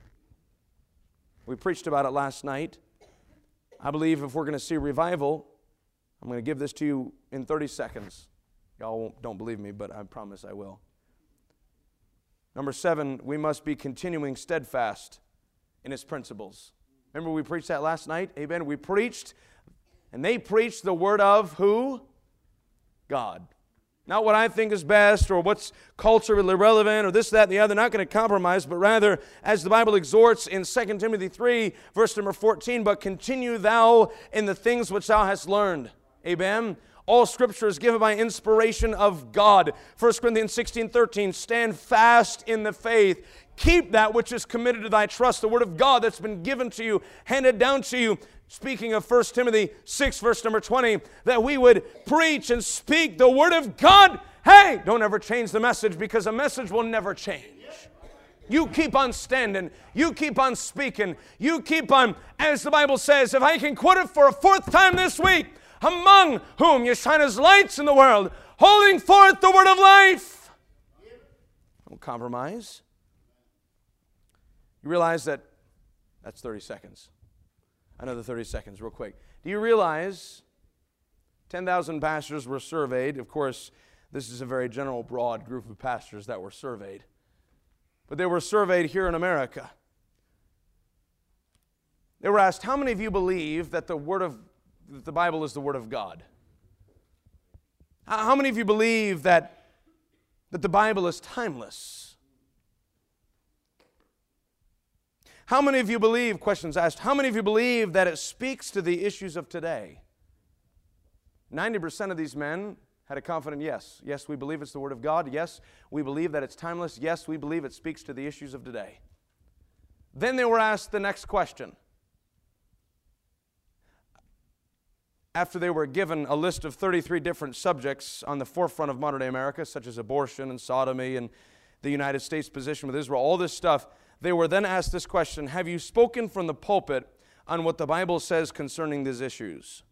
We preached about it last night. I believe if we're going to see revival, I'm going to give this to you in thirty seconds. Y'all don't believe me, but I promise I will. Number seven, we must be continuing steadfast in His principles. Remember we preached that last night? Amen. We preached, and they preached the word of who? God. Not what I think is best or what's culturally relevant or this, that, and the other. Not going to compromise, but rather, as the Bible exhorts in Second Timothy three, verse number fourteen, "But continue thou in the things which thou hast learned." Amen. All Scripture is given by inspiration of God. First Corinthians sixteen thirteen, "Stand fast in the faith. Keep that which is committed to thy trust." The word of God that's been given to you, handed down to you. Speaking of First Timothy six, verse number twenty, that we would preach and speak the word of God. Hey, don't ever change the message, because a message will never change. You keep on standing. You keep on speaking. You keep on, as the Bible says, if I can quote it for a fourth time this week, "Among whom you shine as lights in the world, holding forth the word of life." Don't compromise. You realize that that's thirty seconds. Another thirty seconds, real quick. Do you realize ten thousand pastors were surveyed? Of course, this is a very general, broad group of pastors that were surveyed. But they were surveyed here in America. They were asked, how many of you believe that the Word of that the Bible is the Word of God? How many of you believe that, that the Bible is timeless? How many of you believe, questions asked, how many of you believe that it speaks to the issues of today? ninety percent of these men had a confident yes. Yes, we believe it's the Word of God. Yes, we believe that it's timeless. Yes, we believe it speaks to the issues of today. Then they were asked the next question. After they were given a list of thirty-three different subjects on the forefront of modern-day America, such as abortion and sodomy and the United States' position with Israel, all this stuff, they were then asked this question: have you spoken from the pulpit on what the Bible says concerning these issues?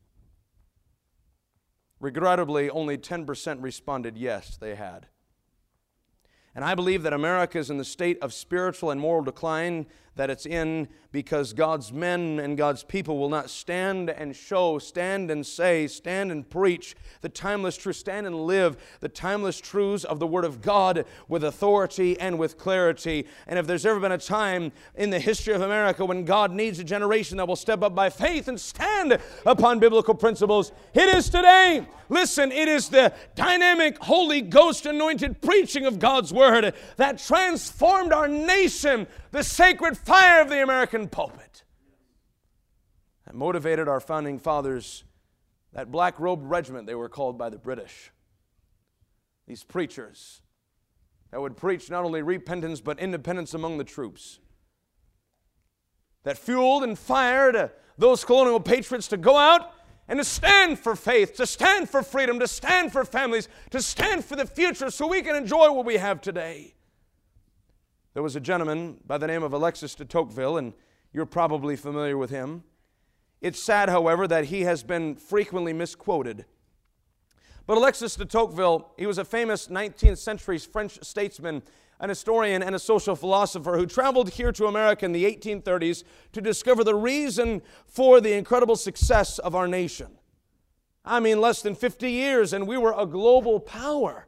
Regrettably, only ten percent responded yes, they had. And I believe that America is in the state of spiritual and moral decline that it's in because God's men and God's people will not stand and show, stand and say, stand and preach the timeless truth, stand and live the timeless truths of the Word of God with authority and with clarity. And if there's ever been a time in the history of America when God needs a generation that will step up by faith and stand upon biblical principles, it is today. Listen, it is the dynamic, Holy Ghost anointed preaching of God's Word that transformed our nation, the sacred fire of the American pulpit. That motivated our founding fathers, that black-robed regiment they were called by the British. These preachers that would preach not only repentance but independence among the troops. That fueled and fired those colonial patriots to go out and to stand for faith, to stand for freedom, to stand for families, to stand for the future so we can enjoy what we have today. There was a gentleman by the name of Alexis de Tocqueville, and you're probably familiar with him. It's sad, however, that he has been frequently misquoted. But Alexis de Tocqueville, he was a famous nineteenth century French statesman, an historian, and a social philosopher who traveled here to America in the eighteen thirties to discover the reason for the incredible success of our nation. I mean, less than fifty years, and we were a global power.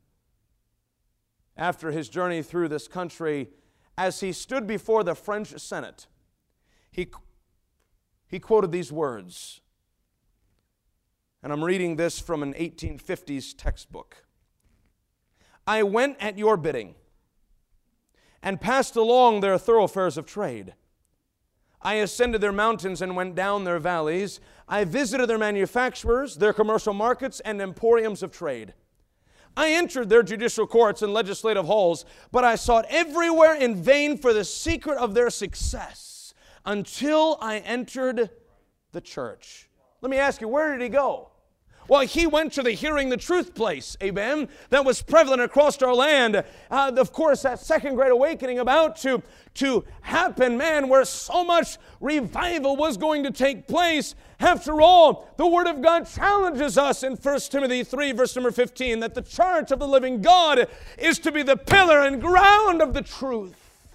After his journey through this country, as he stood before the French Senate, he, he quoted these words. And I'm reading this from an eighteen fifties textbook. I went at your bidding and passed along their thoroughfares of trade. I ascended their mountains and went down their valleys. I visited their manufacturers, their commercial markets, and emporiums of trade. I entered their judicial courts and legislative halls, but I sought everywhere in vain for the secret of their success until I entered the church. Let me ask you, where did he go? Well, he went to the Hearing the Truth place, amen, that was prevalent across our land. Uh, of course, that second great awakening about to, to happen, man, where so much revival was going to take place. After all, the Word of God challenges us in First Timothy three, verse number fifteen, that the church of the living God is to be the pillar and ground of the truth.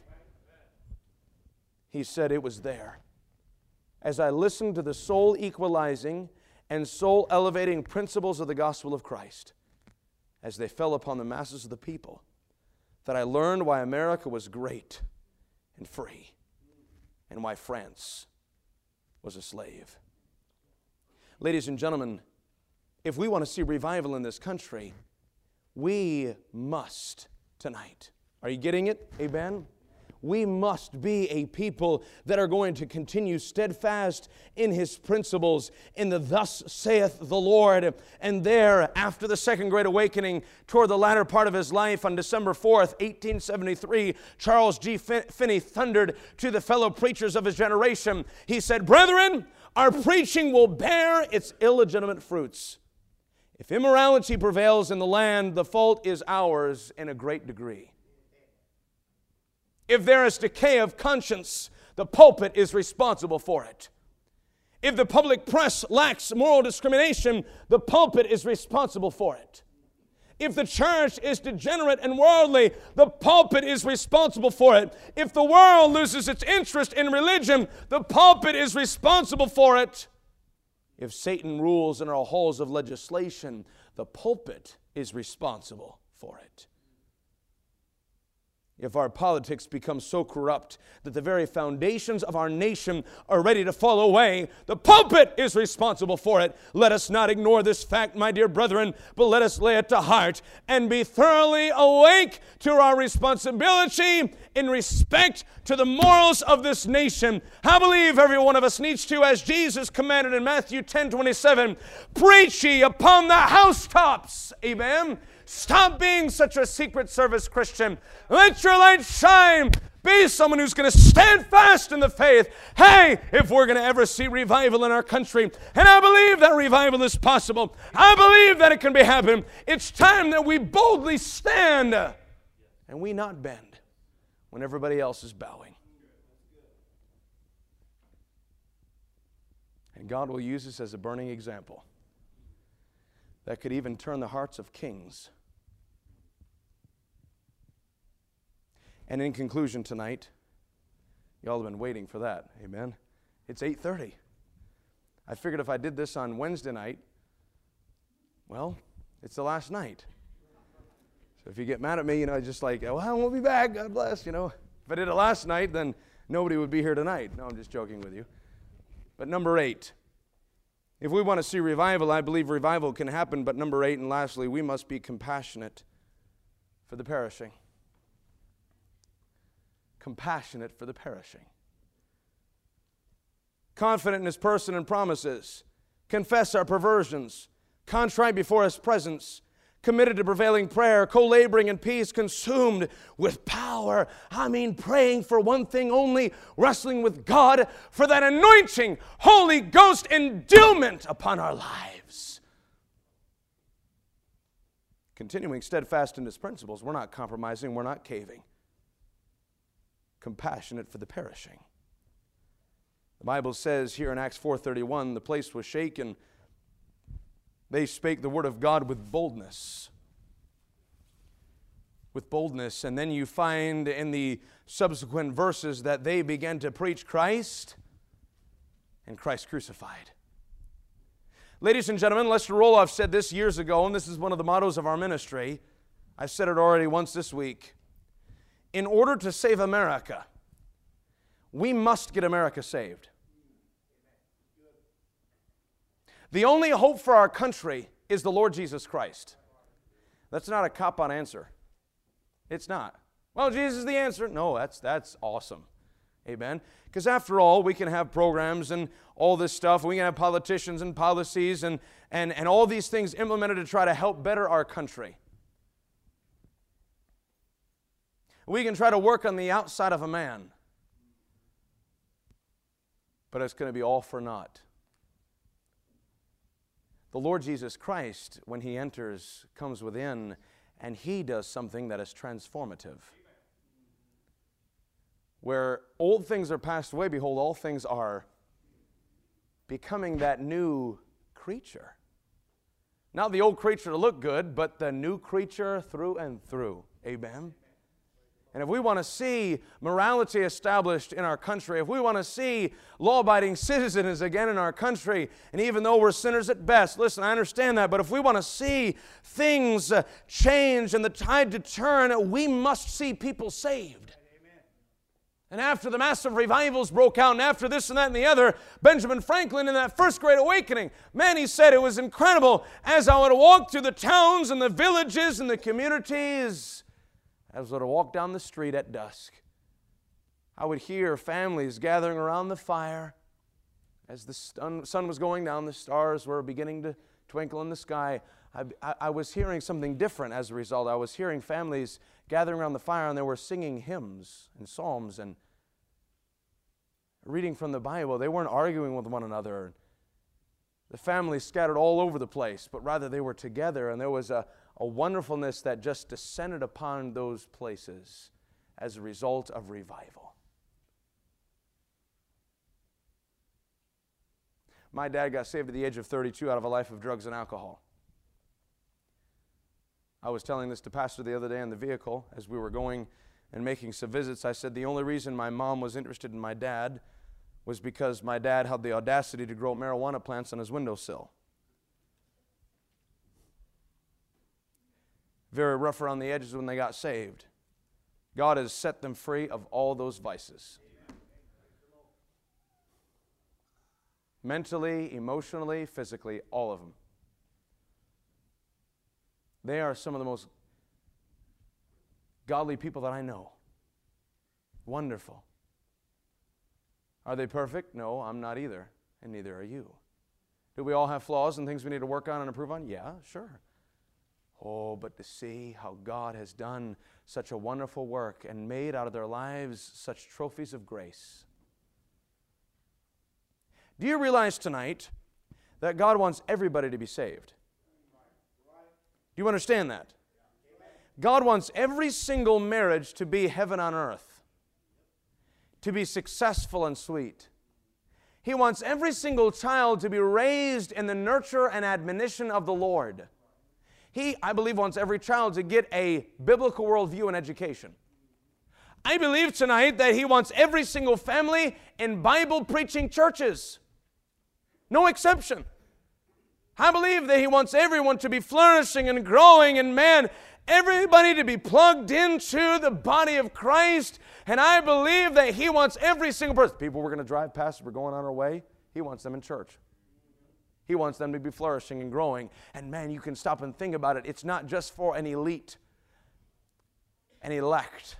He said it was there. As I listened to the soul equalizing and soul-elevating principles of the gospel of Christ as they fell upon the masses of the people, that I learned why America was great and free and why France was a slave. Ladies and gentlemen, if we want to see revival in this country, we must tonight. Are you getting it? Amen? We must be a people that are going to continue steadfast in His principles in the thus saith the Lord. And there, after the Second Great Awakening, toward the latter part of his life, on December fourth, eighteen seventy-three, Charles G. Finney thundered to the fellow preachers of his generation. He said, "Brethren, our preaching will bear its illegitimate fruits. If immorality prevails in the land, the fault is ours in a great degree. If there is decay of conscience, the pulpit is responsible for it. If the public press lacks moral discrimination, the pulpit is responsible for it. If the church is degenerate and worldly, the pulpit is responsible for it. If the world loses its interest in religion, the pulpit is responsible for it. If Satan rules in our halls of legislation, the pulpit is responsible for it." if our politics become so corrupt that the very foundations of our nation are ready to fall away, the pulpit is responsible for it. Let us not ignore this fact, my dear brethren, but let us lay it to heart and be thoroughly awake to our responsibility in respect to the morals of this nation. I believe every one of us needs to, as Jesus commanded in Matthew ten twenty-seven, preach ye upon the housetops. Amen. Stop being such a Secret Service Christian. Let your light shine. Be someone who's going to stand fast in the faith. Hey, if we're going to ever see revival in our country, and I believe that revival is possible, I believe that it can be happening, it's time that we boldly stand and we not bend when everybody else is bowing. And God will use us as a burning example that could even turn the hearts of kings. And in conclusion tonight, y'all have been waiting for that, amen? It's eight thirty. I figured if I did this on Wednesday night, well, it's the last night. So if you get mad at me, you know, just like, well, I won't be back, God bless, you know. If I did it last night, then nobody would be here tonight. No, I'm just joking with you. But number eight, if we want to see revival, I believe revival can happen, but number eight, and lastly, we must be compassionate for the perishing. Compassionate for the perishing. Confident in His person and promises. Confess our perversions. Contrite before His presence. Committed to prevailing prayer. Co-laboring in peace. Consumed with power. I mean, praying for one thing only. Wrestling with God for that anointing, Holy Ghost endowment upon our lives. Continuing steadfast in His principles. We're not compromising. We're not caving. Compassionate for the perishing. The Bible says here in Acts four thirty-one, the place was shaken. They spake the word of God with boldness. With boldness. And then you find in the subsequent verses that they began to preach Christ and Christ crucified. Ladies and gentlemen, Lester Roloff said this years ago, and this is one of the mottos of our ministry. I've said it already once this week. In order to save America, we must get America saved. The only hope for our country is the Lord Jesus Christ. That's not a cop-out answer. It's not. Well, Jesus is the answer. No, that's, that's awesome. Amen? Because after all, we can have programs and all this stuff. We can have politicians and policies and, and, and all these things implemented to try to help better our country. We can try to work on the outside of a man, but it's going to be all for naught. The Lord Jesus Christ, when He enters, comes within, and He does something that is transformative. Where old things are passed away, behold, all things are becoming that new creature. Not the old creature to look good, but the new creature through and through. Amen? And if we want to see morality established in our country, if we want to see law-abiding citizens again in our country, and even though we're sinners at best, listen, I understand that, but if we want to see things uh, change and the tide to turn, we must see people saved. Amen. And after the massive revivals broke out, and after this and that and the other, Benjamin Franklin in that first Great Awakening, man, he said it was incredible. As I would walk through the towns and the villages and the communities, as I would walk down the street at dusk, I would hear families gathering around the fire. As the sun was going down, the stars were beginning to twinkle in the sky. I, I, I was hearing something different as a result. I was hearing families gathering around the fire, and they were singing hymns and psalms and reading from the Bible. They weren't arguing with one another. The families scattered all over the place, but rather they were together, and there was a A wonderfulness that just descended upon those places as a result of revival. My dad got saved at the age of thirty-two out of a life of drugs and alcohol. I was telling this to Pastor the other day in the vehicle as we were going and making some visits. I said the only reason my mom was interested in my dad was because my dad had the audacity to grow marijuana plants on his windowsill. Very rough around the edges when they got saved. God has set them free of all those vices. Mentally, emotionally, physically, all of them. They are some of the most godly people that I know. Wonderful. Are they perfect? No, I'm not either, and neither are you. Do we all have flaws and things we need to work on and improve on? Yeah, sure. Oh, but to see how God has done such a wonderful work and made out of their lives such trophies of grace. Do you realize tonight that God wants everybody to be saved? Do you understand that? God wants every single marriage to be heaven on earth, to be successful and sweet. He wants every single child to be raised in the nurture and admonition of the Lord. He, I believe, wants every child to get a biblical worldview and education. I believe tonight that He wants every single family in Bible-preaching churches. No exception. I believe that He wants everyone to be flourishing and growing, and man, everybody to be plugged into the body of Christ. And I believe that He wants every single person. People we're going to drive past, we're going on our way. He wants them in church. He wants them to be flourishing and growing. And man, you can stop and think about it. It's not just for an elite, an elect.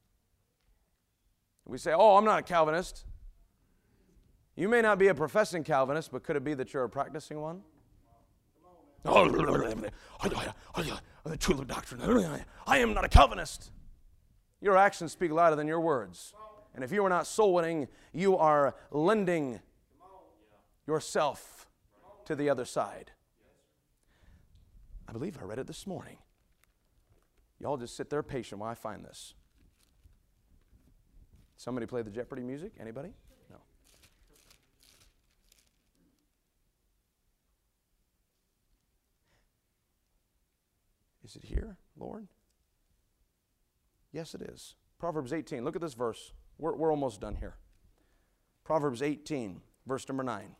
We say, oh, I'm not a Calvinist. You may not be a professing Calvinist, but could it be that you're a practicing one? Oh, the tulip doctrine. I am not a Calvinist. Your actions speak louder than your words. And if you are not soul winning, you are lending yourself to the other side. I believe I read it this morning. Y'all just sit there patient while I find this. Somebody play the Jeopardy music? Anybody? No. Is it here, Lord? Yes, it is. Proverbs eighteen. Look at this verse. We're, we're almost done here. Proverbs eighteen, verse number nine.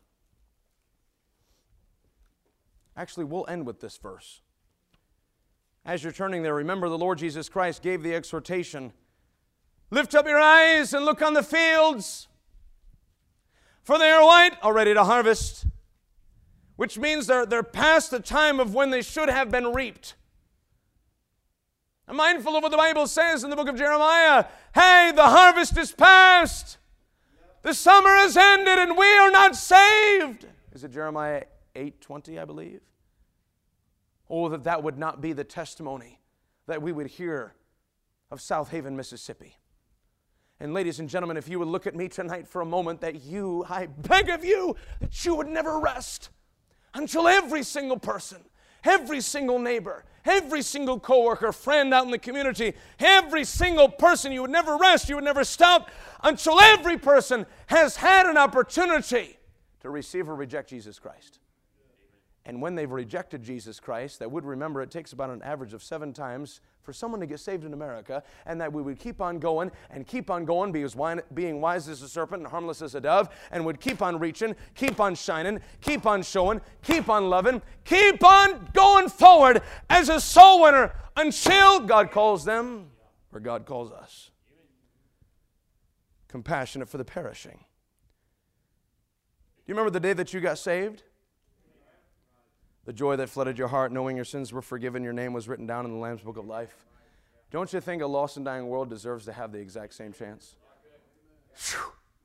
Actually, we'll end with this verse. As you're turning there, remember the Lord Jesus Christ gave the exhortation, lift up your eyes and look on the fields, for they are white, already to harvest, which means they're, they're past the time of when they should have been reaped. I'm mindful of what the Bible says in the book of Jeremiah. Hey, the harvest is past. The summer has ended and we are not saved. Is it Jeremiah eight twenty, I believe? Oh, that that would not be the testimony that we would hear of South Haven, Mississippi. And ladies and gentlemen, if you would look at me tonight for a moment, that you, I beg of you, that you would never rest until every single person, every single neighbor, every single coworker, friend out in the community, every single person, you would never rest, you would never stop until every person has had an opportunity to receive or reject Jesus Christ. And when they've rejected Jesus Christ, that would remember it takes about an average of seven times for someone to get saved in America, and that we would keep on going and keep on going, because being wise as a serpent and harmless as a dove, and would keep on reaching, keep on shining, keep on showing, keep on loving, keep on going forward as a soul winner until God calls them, or God calls us. Compassionate for the perishing. Do you remember the day that you got saved? The joy that flooded your heart, knowing your sins were forgiven, your name was written down in the Lamb's Book of Life. Don't you think a lost and dying world deserves to have the exact same chance? Whew.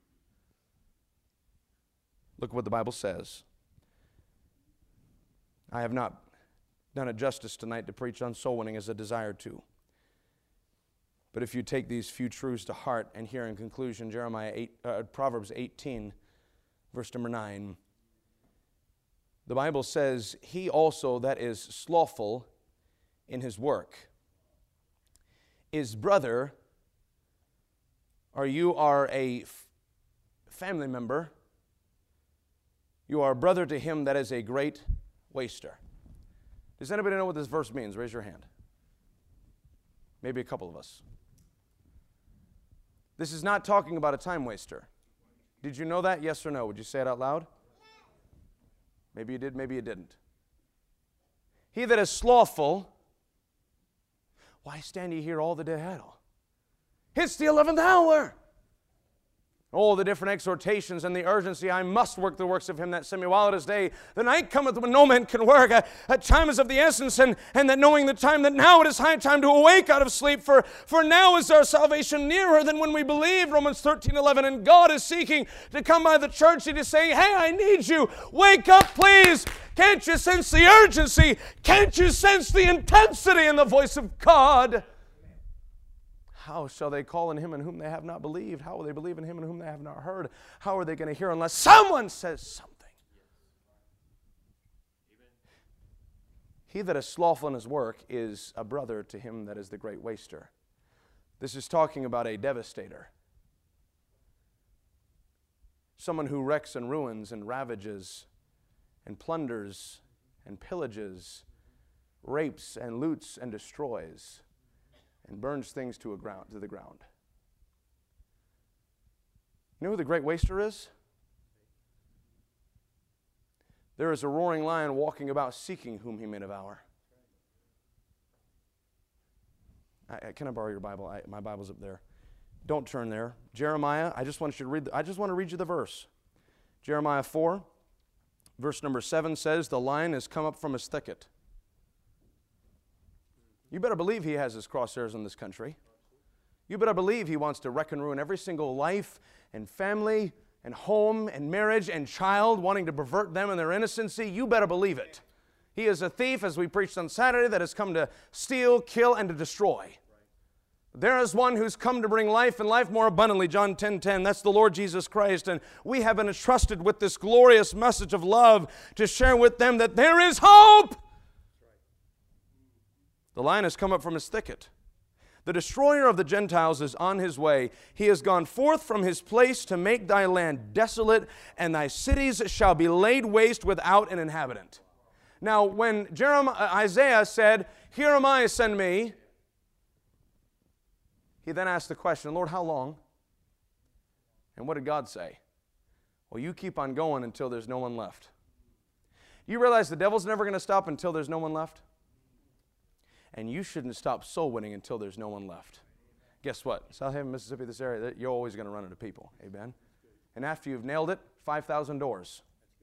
Look what the Bible says. I have not done it justice tonight to preach on soul winning as I desired to. But if you take these few truths to heart and hear in conclusion Jeremiah eight, uh, Proverbs eighteen, verse number nine, the Bible says, he also that is slothful in his work is brother, or you are a f- family member, you are a brother to him that is a great waster. Does anybody know what this verse means? Raise your hand. Maybe a couple of us. This is not talking about a time waster. Did you know that? Yes or no? Would you say it out loud? Maybe you did, maybe you didn't. He that is slothful, why stand ye here all the day idle? It's the eleventh hour. Oh, the different exhortations and the urgency. I must work the works of him that sent me while it is day. The night cometh when no man can work. A, a time is of the essence, and, and that knowing the time, that now it is high time to awake out of sleep. For, for now is our salvation nearer than when we believed. Romans thirteen eleven. And God is seeking to come by the church and is saying, hey, I need you. Wake up, please. Can't you sense the urgency? Can't you sense the intensity in the voice of God? How shall they call on him in whom they have not believed? How will they believe in him in whom they have not heard? How are they going to hear unless someone says something? He that is slothful in his work is a brother to him that is the great waster. This is talking about a devastator. Someone who wrecks and ruins and ravages and plunders and pillages, rapes and loots and destroys, and burns things to, a ground, to the ground. You know who the great waster is? There is a roaring lion walking about seeking whom he may devour. I, I, can I borrow your Bible? I, my Bible's up there. Don't turn there. Jeremiah, I just want you to read, the, I just want to read you the verse. Jeremiah four, verse number seven says, the lion has come up from his thicket. You better believe he has his crosshairs in this country. You better believe he wants to wreck and ruin every single life and family and home and marriage and child, wanting to pervert them in their innocency. You better believe it. He is a thief, as we preached on Saturday, that has come to steal, kill, and to destroy. There is one who's come to bring life and life more abundantly, John ten ten. That's the Lord Jesus Christ. And we have been entrusted with this glorious message of love to share with them that there is hope. The lion has come up from his thicket. The destroyer of the Gentiles is on his way. He has gone forth from his place to make thy land desolate, and thy cities shall be laid waste without an inhabitant. Now, when Jeremiah, Isaiah said, here am I, send me, he then asked the question, Lord, how long? And what did God say? Well, you keep on going until there's no one left. You realize the devil's never going to stop until there's no one left? And you shouldn't stop soul winning until there's no one left. Guess what? South Haven, Mississippi, this area, you're always going to run into people. Amen? And after you've nailed it, five thousand doors.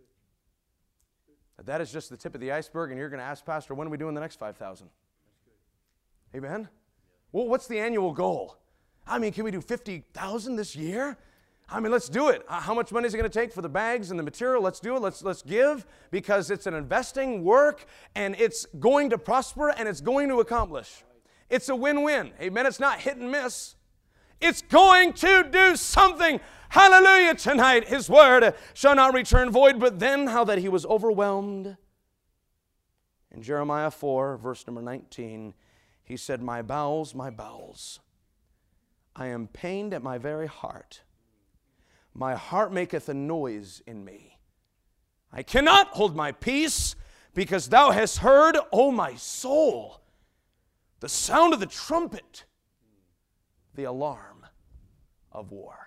That is just the tip of the iceberg, and you're going to ask, Pastor, when are we doing the next five thousand? Amen? Well, what's the annual goal? I mean, can we do fifty thousand this year? I mean, let's do it. How much money is it going to take for the bags and the material? Let's do it. Let's, let's give, because it's an investing work, and it's going to prosper, and it's going to accomplish. It's a win-win. Amen? It's not hit and miss. It's going to do something. Hallelujah tonight. His word shall not return void, but then how that he was overwhelmed. In Jeremiah four, verse number nineteen, he said, my bowels, my bowels, I am pained at my very heart. My heart maketh a noise in me. I cannot hold my peace, because thou hast heard, O my soul, the sound of the trumpet, the alarm of war.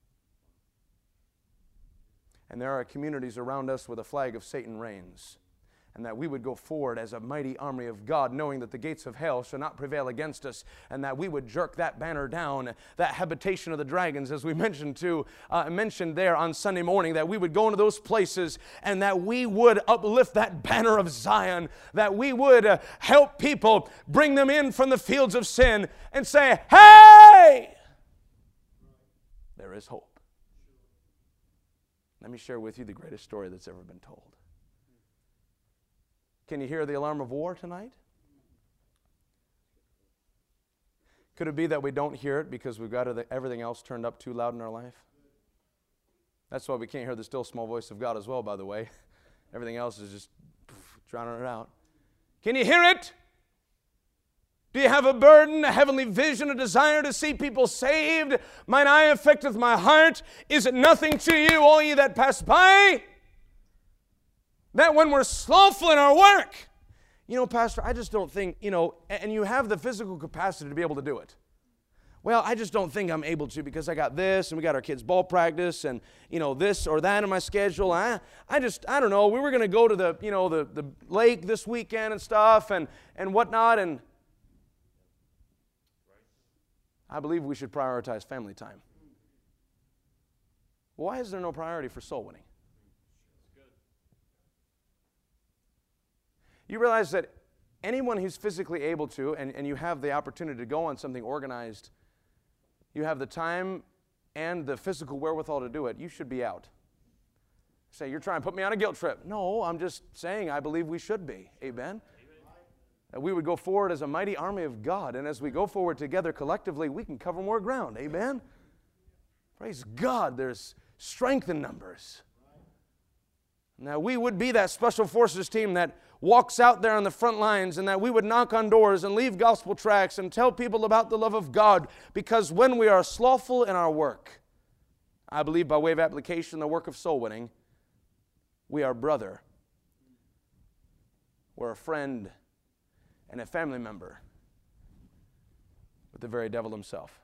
And there are communities around us where the flag of Satan reigns, and that we would go forward as a mighty army of God, knowing that the gates of hell shall not prevail against us, and that we would jerk that banner down, that habitation of the dragons, as we mentioned to uh, mentioned there on Sunday morning, that we would go into those places, and that we would uplift that banner of Zion, that we would uh, help people, bring them in from the fields of sin, and say, hey, there is hope. Let me share with you the greatest story that's ever been told. Can you hear the alarm of war tonight? Could it be that we don't hear it because we've got everything else turned up too loud in our life? That's why we can't hear the still small voice of God as well, by the way. Everything else is just poof, drowning it out. Can you hear it? Do you have a burden, a heavenly vision, a desire to see people saved? Mine eye affecteth my heart. Is it nothing to you, all ye that pass by? That when we're slothful in our work, you know, Pastor, I just don't think, you know, and you have the physical capacity to be able to do it. Well, I just don't think I'm able to because I got this, and we got our kids' ball practice, and, you know, this or that in my schedule. I, I just, I don't know, we were going to go to the, you know, the, the lake this weekend and stuff and, and whatnot, and I believe we should prioritize family time. Why is there no priority for soul winning? You realize that anyone who's physically able to, and, and you have the opportunity to go on something organized, you have the time and the physical wherewithal to do it, you should be out. Say, you're trying to put me on a guilt trip. No, I'm just saying I believe we should be. Amen? That we would go forward as a mighty army of God, and as we go forward together collectively, we can cover more ground. Amen? Praise God, there's strength in numbers. Now, we would be that special forces team that walks out there on the front lines, and that we would knock on doors and leave gospel tracts and tell people about the love of God, because when we are slothful in our work, I believe by way of application, the work of soul winning, we are brother, we're a friend, and a family member with the very devil himself.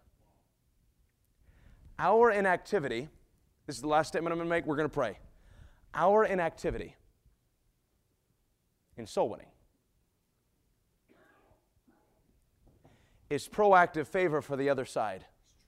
Our inactivity, this is the last statement I'm going to make, we're going to pray. Our inactivity in soul winning is proactive favor for the other side.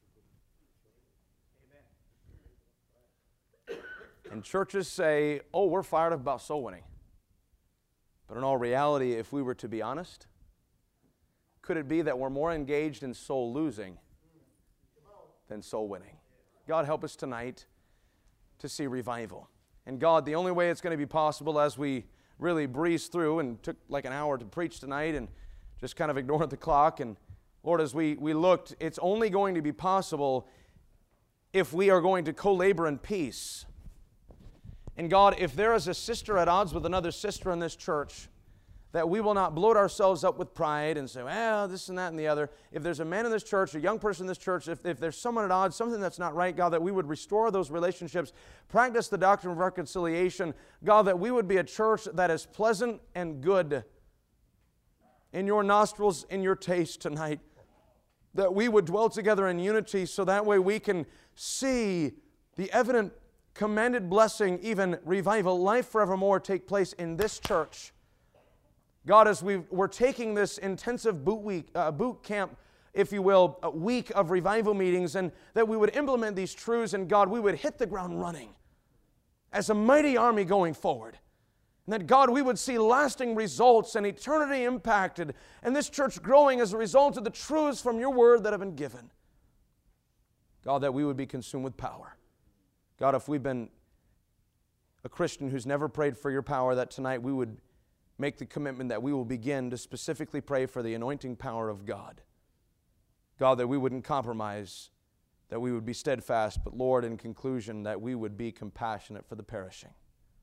And churches say, oh, we're fired up about soul winning. But in all reality, if we were to be honest, could it be that we're more engaged in soul losing than soul winning? God, help us tonight to see revival. And God, the only way it's going to be possible, as we really breezed through and took like an hour to preach tonight and just kind of ignored the clock, and Lord, as we, we looked, it's only going to be possible if we are going to co-labor in peace. And God, if there is a sister at odds with another sister in this church, that we will not bloat ourselves up with pride and say, well, this and that and the other. If there's a man in this church, a young person in this church, if, if there's someone at odds, something that's not right, God, that we would restore those relationships, practice the doctrine of reconciliation. God, that we would be a church that is pleasant and good in your nostrils, in your taste tonight. That we would dwell together in unity, so that way we can see the evident commanded blessing, even revival, life forevermore, take place in this church. God, as we we're taking this intensive boot week, uh, boot camp, if you will, a week of revival meetings, and that we would implement these truths, and God, we would hit the ground running as a mighty army going forward. And that, God, we would see lasting results and eternity impacted, and this church growing as a result of the truths from your word that have been given. God, that we would be consumed with power. God, if we've been a Christian who's never prayed for your power, that tonight we would make the commitment that we will begin to specifically pray for the anointing power of God. God, that we wouldn't compromise, that we would be steadfast, but Lord, in conclusion, that we would be compassionate for the perishing.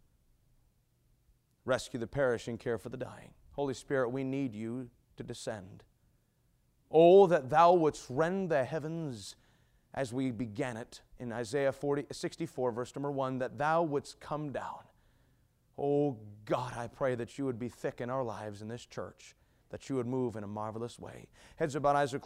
Rescue the perishing, care for the dying. Holy Spirit, we need you to descend. Oh, that thou wouldst rend the heavens as we began it in Isaiah forty, sixty-four, verse number one, that thou wouldst come down. Oh God, I pray that you would be thick in our lives in this church, that you would move in a marvelous way. Heads are bowed, eyes are closed.